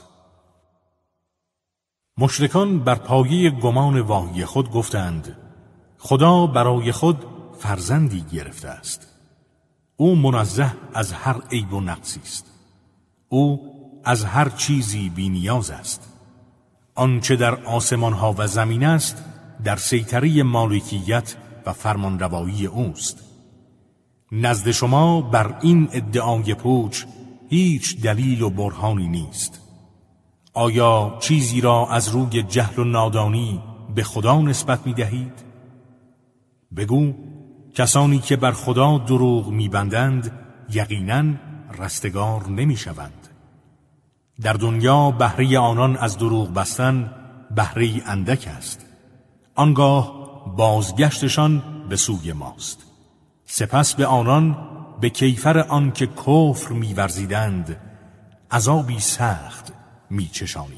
Speaker 2: مشرکان بر پایه گمان واهی خود گفتند خدا برای خود فرزندی گرفته است. او منزه از هر عیب و نقصی است. او از هر چیزی بی نیاز است. آنچه در آسمان ها و زمین است در سیطره مالکیت و فرمانروایی اوست. نزد شما بر این ادعای پوچ هیچ دلیل و برهانی نیست. آیا چیزی را از روی جهل و نادانی به خدا نسبت می دهید؟ بگو کسانی که بر خدا دروغ می بندند یقیناً رستگار نمی شوند. در دنیا بهره آنان از دروغ بستن بهره اندک است. آنگاه بازگشتشان به سوی ماست. سپس به آنان به کیفر آن که کفر می ورزیدند عذابی سخت می چشانیم.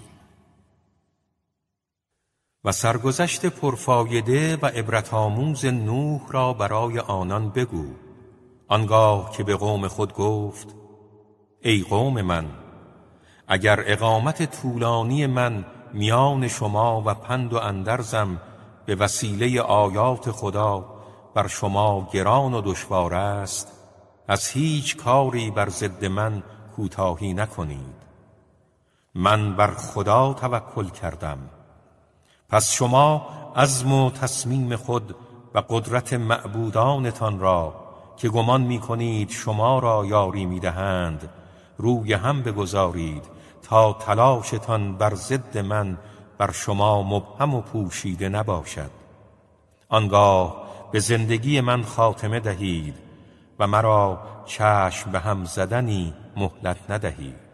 Speaker 1: و سرگذشت پرفایده و عبرت‌آموز نوح را برای آنان بگو. آنگاه که به قوم خود گفت ای قوم من، اگر اقامت طولانی من میان شما و پند و اندرزم به وسیله آیات خدا بر شما گران و دشوار است، از هیچ کاری بر ضد من کوتاهی نکنید. من بر خدا توکل کردم. پس شما عزم و تصمیم خود و قدرت معبودانتان را که گمان می کنید شما را یاری می دهند روی هم بگذارید تا تلاشتان بر ضد من بر شما مبهم و پوشیده نباشد. آنگاه به زندگی من خاتمه دهید و مرا چشم به هم زدنی مهلت ندهید.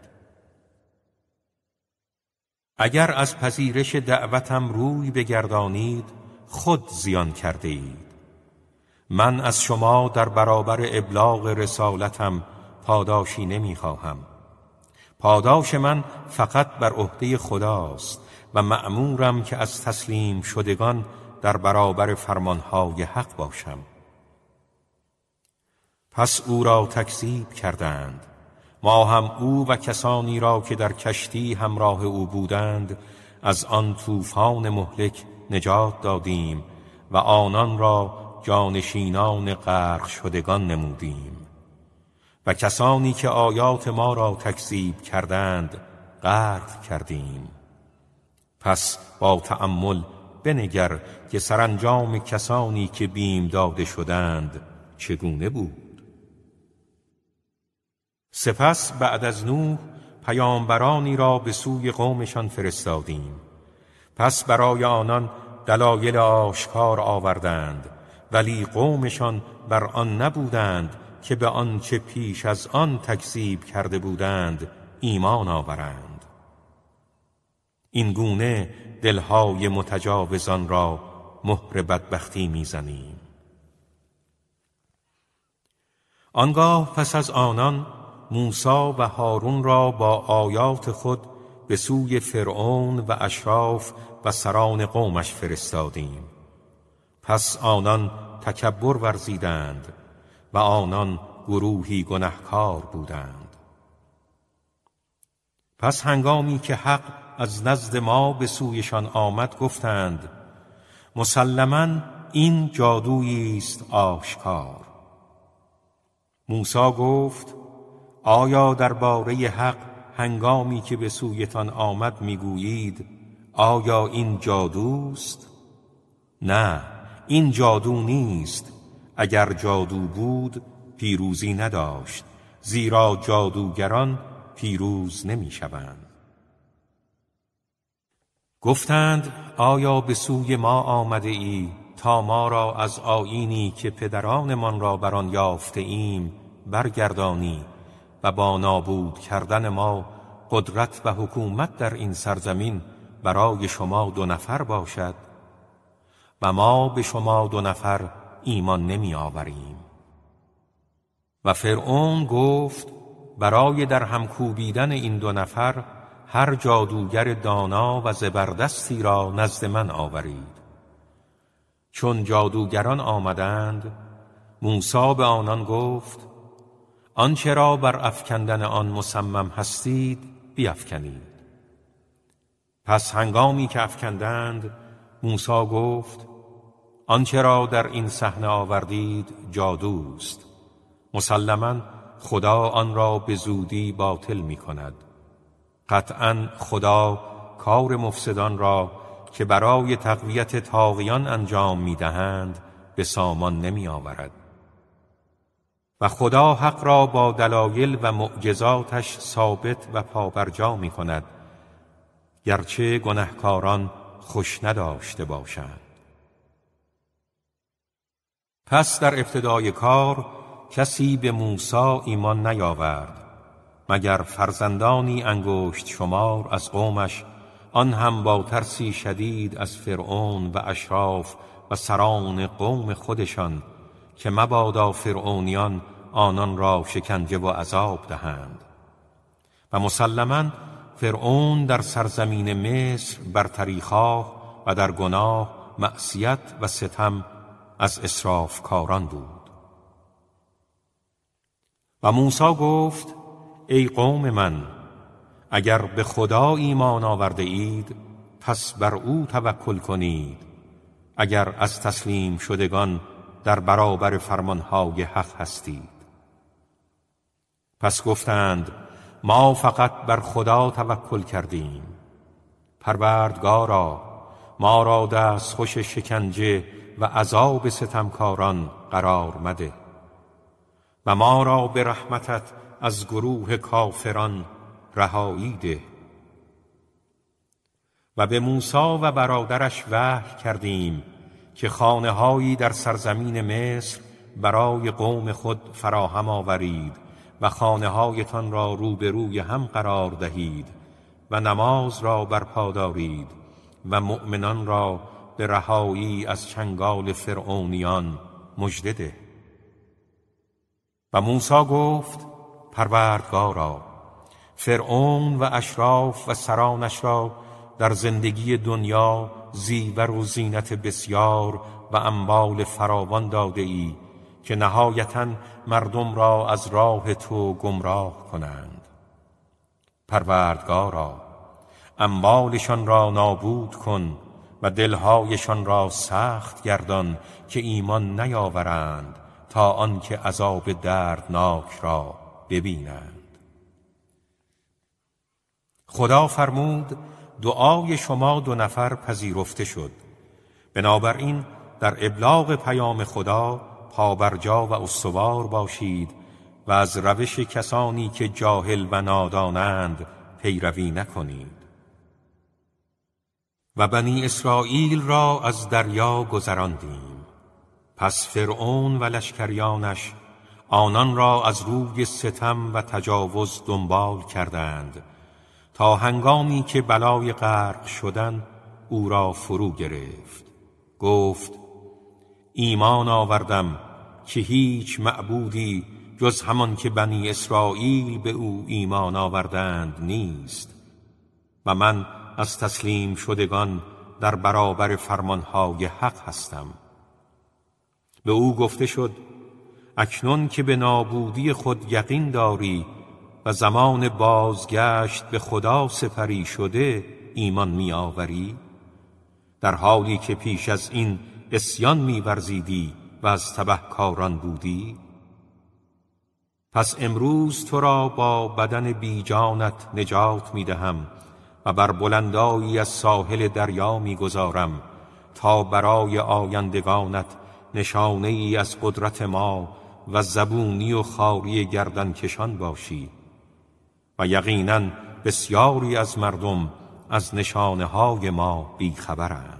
Speaker 1: اگر از پذیرش دعوتم روی بگردانید خود زیان کرده اید. من از شما در برابر ابلاغ رسالتم پاداشی نمی خواهم. پاداش من فقط بر عهده خداست و مأمورم که از تسلیم شدگان در برابر فرمانهای حق باشم. پس او را تکذیب کردند. ما هم او و کسانی را که در کشتی همراه او بودند از آن طوفان مهلک نجات دادیم و آنان را جانشینان غرق شدگان نمودیم. و کسانی که آیات ما را تکذیب کردند غرق کردیم. پس با تأمل بنگر که سرانجام کسانی که بیم داده شدند چگونه بود. سپس بعد از نوح پیامبرانی را به سوی قومشان فرستادیم. پس برای آنان دلایل آشکار آوردند، ولی قومشان بر آن نبودند که به آنچه پیش از آن تکذیب کرده بودند ایمان آورند. این گونه دلهای متجاوزان را مهر بدبختی میزنیم. آنگاه پس از آنان موسی و هارون را با آیات خود به سوی فرعون و اشراف و سران قومش فرستادیم. پس آنان تکبر ورزیدند و آنان گروهی گنهکار بودند. پس هنگامی که حق از نزد ما به سویشان آمد گفتند مسلماً این جادویی است آشکار. موسی گفت آیا درباره حق هنگامی که به سویتان آمد میگویید آیا این جادوست؟ نه، این جادو نیست. اگر جادو بود پیروزی نداشت، زیرا جادوگران پیروز نمیشوند. گفتند آیا به سوی ما آمده ای تا ما را از آیینی که پدرانمان را بر آن یافته ایم برگردانی و با نابود کردن ما قدرت و حکومت در این سرزمین برای شما دو نفر باشد؟ و ما به شما دو نفر ایمان نمی آوریم. و فرعون گفت برای در هم کوبیدن این دو نفر هر جادوگر دانا و زبردستی را نزد من آورید. چون جادوگران آمدند موسی به آنان گفت آنچه را بر افکندن آن مصمم هستید بیفکنید. پس هنگامی که افکندند موسی گفت آنچه را در این صحنه آوردید جادوست. مسلماً خدا آن را به زودی باطل می کند. قطعاً خدا کار مفسدان را که برای تقویت طاغیان انجام می دهند به سامان نمی آورد. و خدا حق را با دلایل و معجزاتش ثابت و پابرجا می کند، گرچه گنهکاران خوش نداشته باشند. پس در ابتدای کار کسی به موسی ایمان نیاورد مگر فرزندانی انگشت شمار از قومش، آن هم با ترسی شدید از فرعون و اشراف و سران قوم خودشان که مبادا فرعونیان آنان را شکنجه و عذاب دهند. و مسلماً فرعون در سرزمین مصر برتریخواه و در گناه، معصیت و ستم از اسرافکاران بود. و موسی گفت ای قوم من، اگر به خدا ایمان آورده اید پس بر او توکل کنید، اگر از تسلیم شدگان در برابر فرمانهای حق هستید. پس گفتند ما فقط بر خدا توکل کردیم. پروردگارا ما را دست خوش شکنجه و عذاب ستمکاران قرار مده و ما را به رحمتت از گروه کافران رهایی ده. و به موسی و برادرش وحی کردیم که خانه‌هایی در سرزمین مصر برای قوم خود فراهم آورید و خانه‌هایتان را روبروی هم قرار دهید و نماز را برپا دارید و مؤمنان را به رهایی از چنگال فرعونیان مژده ده. و موسی گفت پروردگارا فرعون و اشراف و سرانش را در زندگی دنیا زیور و زینت بسیار و اموال فراوان داده ای که نهایتاً مردم را از راه تو گمراه کنند. پروردگارا اموالشان را نابود کن و دلهایشان را سخت گردان که ایمان نیاورند تا آنکه عذاب دردناک را ببینند. خدا فرمود دعای شما دو نفر پذیرفته شد. بنابراین در ابلاغ پیام خدا پابرجا و استوار باشید و از روش کسانی که جاهل و نادانند پیروی نکنید. و بنی اسرائیل را از دریا گذراندیم. پس فرعون و لشکریانش آنان را از روی ستم و تجاوز دنبال کردند تا هنگامی که بلای غرق شدن او را فرو گرفت. گفت ایمان آوردم که هیچ معبودی جز همان که بنی اسرائیل به او ایمان آوردند نیست و من از تسلیم شدگان در برابر فرمانهای حق هستم. به او گفته شد اکنون که به نابودی خود یقین داری و زمان بازگشت به خدا سپری شده ایمان می آوری؟ در حالی که پیش از این عصیان می ورزیدی و از تبهکاران بودی؟ پس امروز تو را با بدن بیجانت نجات می دهم و بر بلندایی از ساحل دریا می گذارم تا برای آیندگانت نشانه ای از قدرت ما و زبونی و خاری گردن کشان باشی. و یقیناً بسیاری از مردم از نشانه های ما بیخبرند.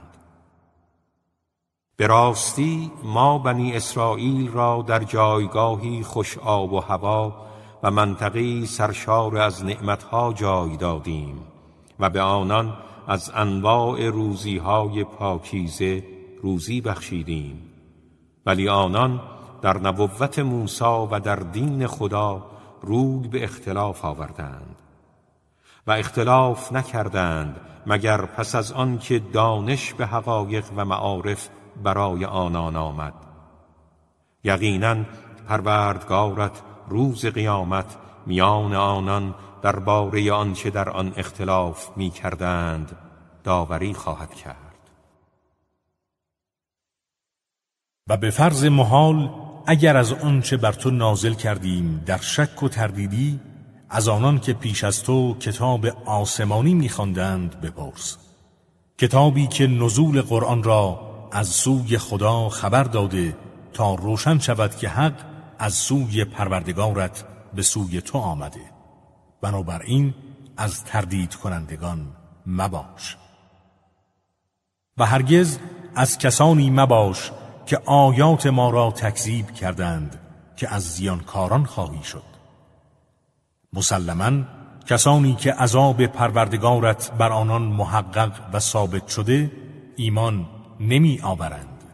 Speaker 1: به راستی ما بنی اسرائیل را در جایگاهی خوش آب و هوا و منطقه‌ای سرشار از نعمتها جای دادیم و به آنان از انواع روزیهای پاکیزه روزی بخشیدیم، ولی آنان در نبوت موسی و در دین خدا روی به اختلاف آوردند و اختلاف نکردند مگر پس از آن که دانش به حقایق و معارف برای آنان آمد. یقیناً پروردگارت روز قیامت میان آنان درباره آنچه در آن اختلاف می کردند داوری خواهد کرد.
Speaker 2: و به فرض محال اگر از آنچه بر تو نازل کردیم در شک و تردیدی، از آنان که پیش از تو کتاب آسمانی می‌خواندند بپرس، کتابی که نزول قرآن را از سوی خدا خبر داده تا روشن شود که حق از سوی پروردگارت به سوی تو آمده. بنابراین از تردید کنندگان مباش و هرگز از کسانی مباش که آیات ما را تکذیب کردند که از زیانکاران خواهی شد. مسلماً کسانی که عذاب پروردگارت بر آنان محقق و ثابت شده ایمان نمی آورند.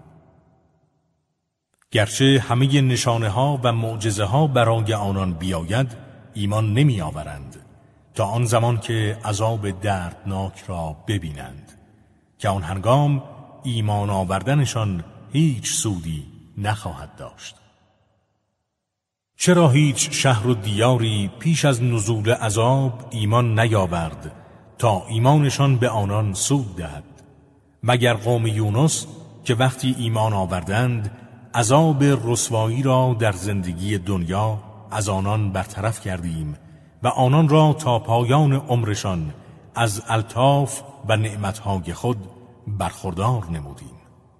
Speaker 2: گرچه همه نشانه ها و معجزه ها برای آنان بیاید ایمان نمی آورند تا آن زمان که عذاب دردناک را ببینند که آن هنگام ایمان آوردنشان هیچ سودی نخواهد داشت. چرا هیچ شهر و دیاری پیش از نزول عذاب ایمان نیاورد تا ایمانشان به آنان سود دهد، مگر قوم یونس که وقتی ایمان آوردند عذاب رسوایی را در زندگی دنیا از آنان برطرف کردیم و آنان را تا پایان عمرشان از الطاف و نعمتهای خود برخوردار نمودیم.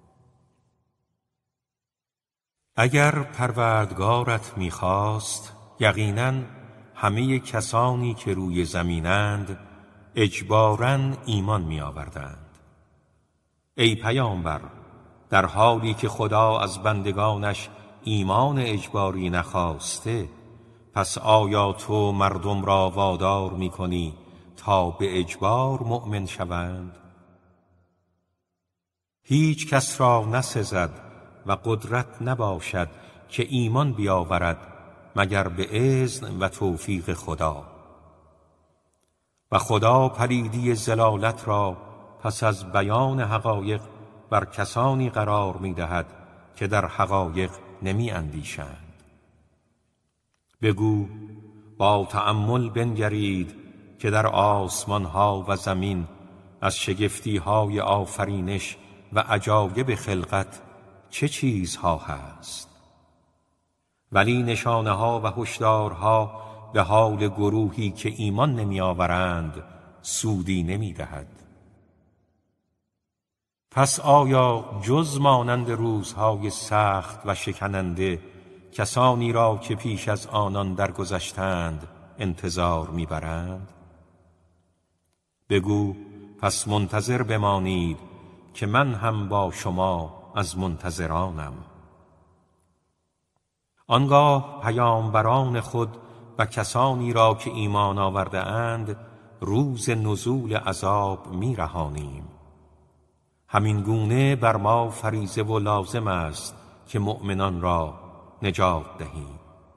Speaker 1: اگر پروردگارت می‌خواست یقیناً همه کسانی که روی زمینند اجباراً ایمان می‌آوردند. ای پیامبر، در حالی که خدا از بندگانش ایمان اجباری نخواسته، پس آیا تو مردم را وادار می‌کنی تا به اجبار مؤمن شوند؟ هیچ کس را نسزد و قدرت نباشد که ایمان بیاورد مگر به اذن و توفیق خدا. و خدا پلیدی ضلالت را پس از بیان حقایق بر کسانی قرار می دهد که در حقایق نمی اندیشند. بگو با تأمل بنگرید که در آسمان ها و زمین از شگفتی های آفرینش و عجایب خلقت چه چیزها هست ولی نشانه ها و هشدارها به حال گروهی که ایمان نمی آورند سودی نمی دهد. پس آیا جز مانند روزهای سخت و شکننده کسانی را که پیش از آنان درگذشتند انتظار میبرند؟ بگو پس منتظر بمانید که من هم با شما از منتظرانم. آنگاه پیامبران خود و کسانی را که ایمان آورده اند روز نزول عذاب میرهانیم. همین گونه بر ما فریضه و لازم است که مؤمنان را نجات دهیم.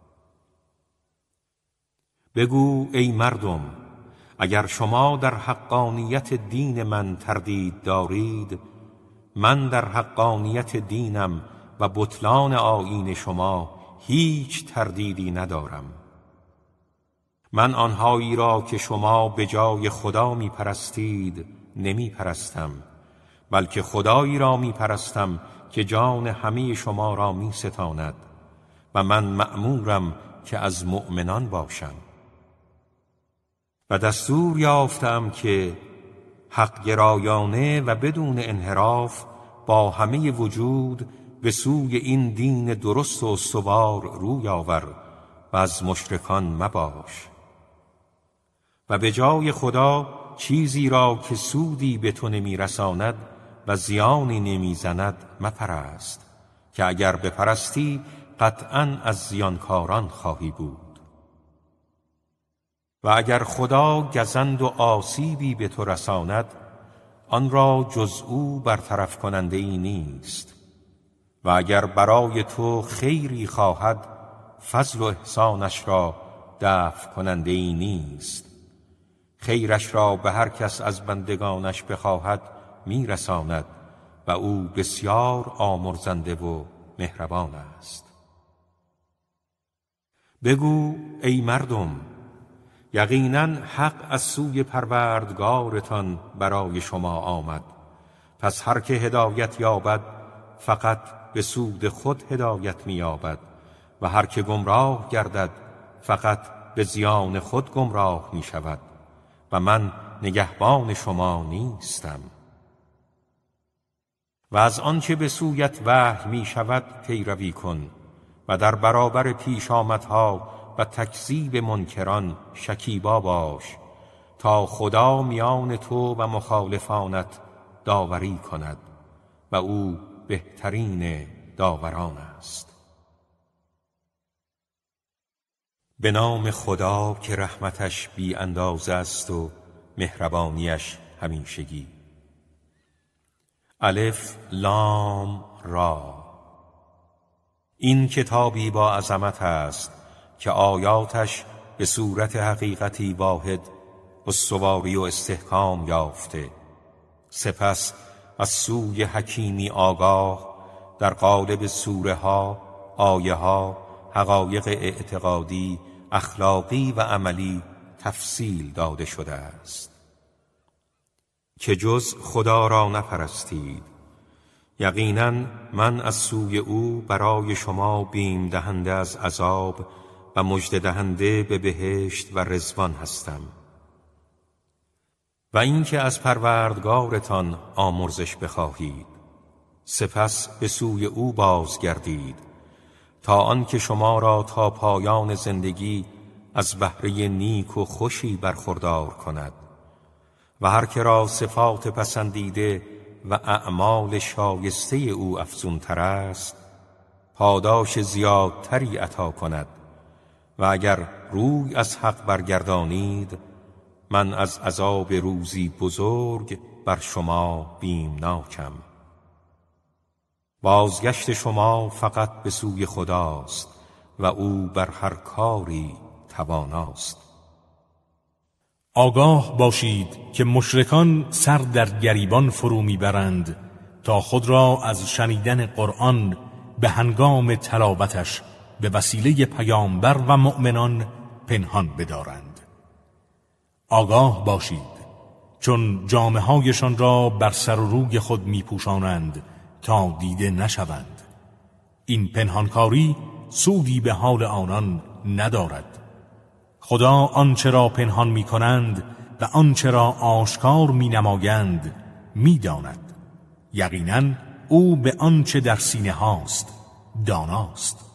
Speaker 1: بگو ای مردم، اگر شما در حقانیت دین من تردید دارید، من در حقانیت دینم و بطلان آیین شما هیچ تردیدی ندارم. من آنهایی را که شما به جای خدا می پرستید نمی پرستم، بلکه خدایی را می پرستم که جان همه شما را می ستاند و من مأمورم که از مؤمنان باشم. و دستور یافتم که حق گرایانه و بدون انحراف با همه وجود به سوی این دین درست و استوار روی آور و از مشرکان مباش. و به جای خدا چیزی را که سودی به تو نمی رساند و زیانی نمی زند مپرست، که اگر بپرستی قطعاً از زیانکاران خواهی بود. و اگر خدا گزند و آسیبی به تو رساند، آن را جز او برطرف کننده ای نیست. و اگر برای تو خیری خواهد، فضل و احسانش را دفع کننده ای نیست. خیرش را به هر کس از بندگانش بخواهد میرساند و او بسیار آمرزنده و مهربان است. بگو ای مردم، یقیناً حق از سوی پروردگارتان برای شما آمد. پس هر که هدایت یابد فقط به سود خود هدایت می‌یابد و هر که گمراه گردد فقط به زیان خود گمراه می‌شود و من نگهبان شما نیستم. و از آنچه به سویت وحی می‌شود پیروی کن و در برابر پیش آمدها و تکذیب منکران شکیبا باش تا خدا میان تو و مخالفانت داوری کند و او بهترین داوران است. به نام خدا که رحمتش بی اندازه است و مهربانیش همیشگی. الف لام را. این کتابی با عظمت است که آیاتش به صورت حقیقتی واحد استواری و استحکام یافته. سپس از سوی حکیمی آگاه در قالب سوره ها، آیه ها، حقایق اعتقادی، اخلاقی و عملی تفصیل داده شده است. که جز خدا را نپرستید. یقیناً من از سوی او برای شما بیم دهنده از عذاب و مژده دهنده به بهشت و رضوان هستم. و اینکه از پروردگارتان آمرزش بخواهید، سپس به سوی او بازگردید تا آنکه شما را تا پایان زندگی از بهره نیک و خوشی برخوردار کند و هر که را صفات پسندیده و اعمال شایسته او افزون تر است پاداش زیادتری عطا کند و اگر روی از حق برگردانید من از عذاب روزی بزرگ بر شما بیمناکم. بازگشت شما فقط به سوی خداست و او بر هر کاری تواناست.
Speaker 2: آگاه باشید که مشرکان سر در گریبان فرو میبرند تا خود را از شنیدن قرآن به هنگام تلاوتش به وسیله پیامبر و مؤمنان پنهان بدارند. آگاه باشید چون جامه هایشان را بر سر و روی خود میپوشانند تا دیده نشوند. این پنهانکاری سودی به حال آنان ندارد. خدا آنچه را پنهان می کنند و آنچه را آشکار می نمایند می داند. یقیناً او به آنچه در سینه هاست داناست.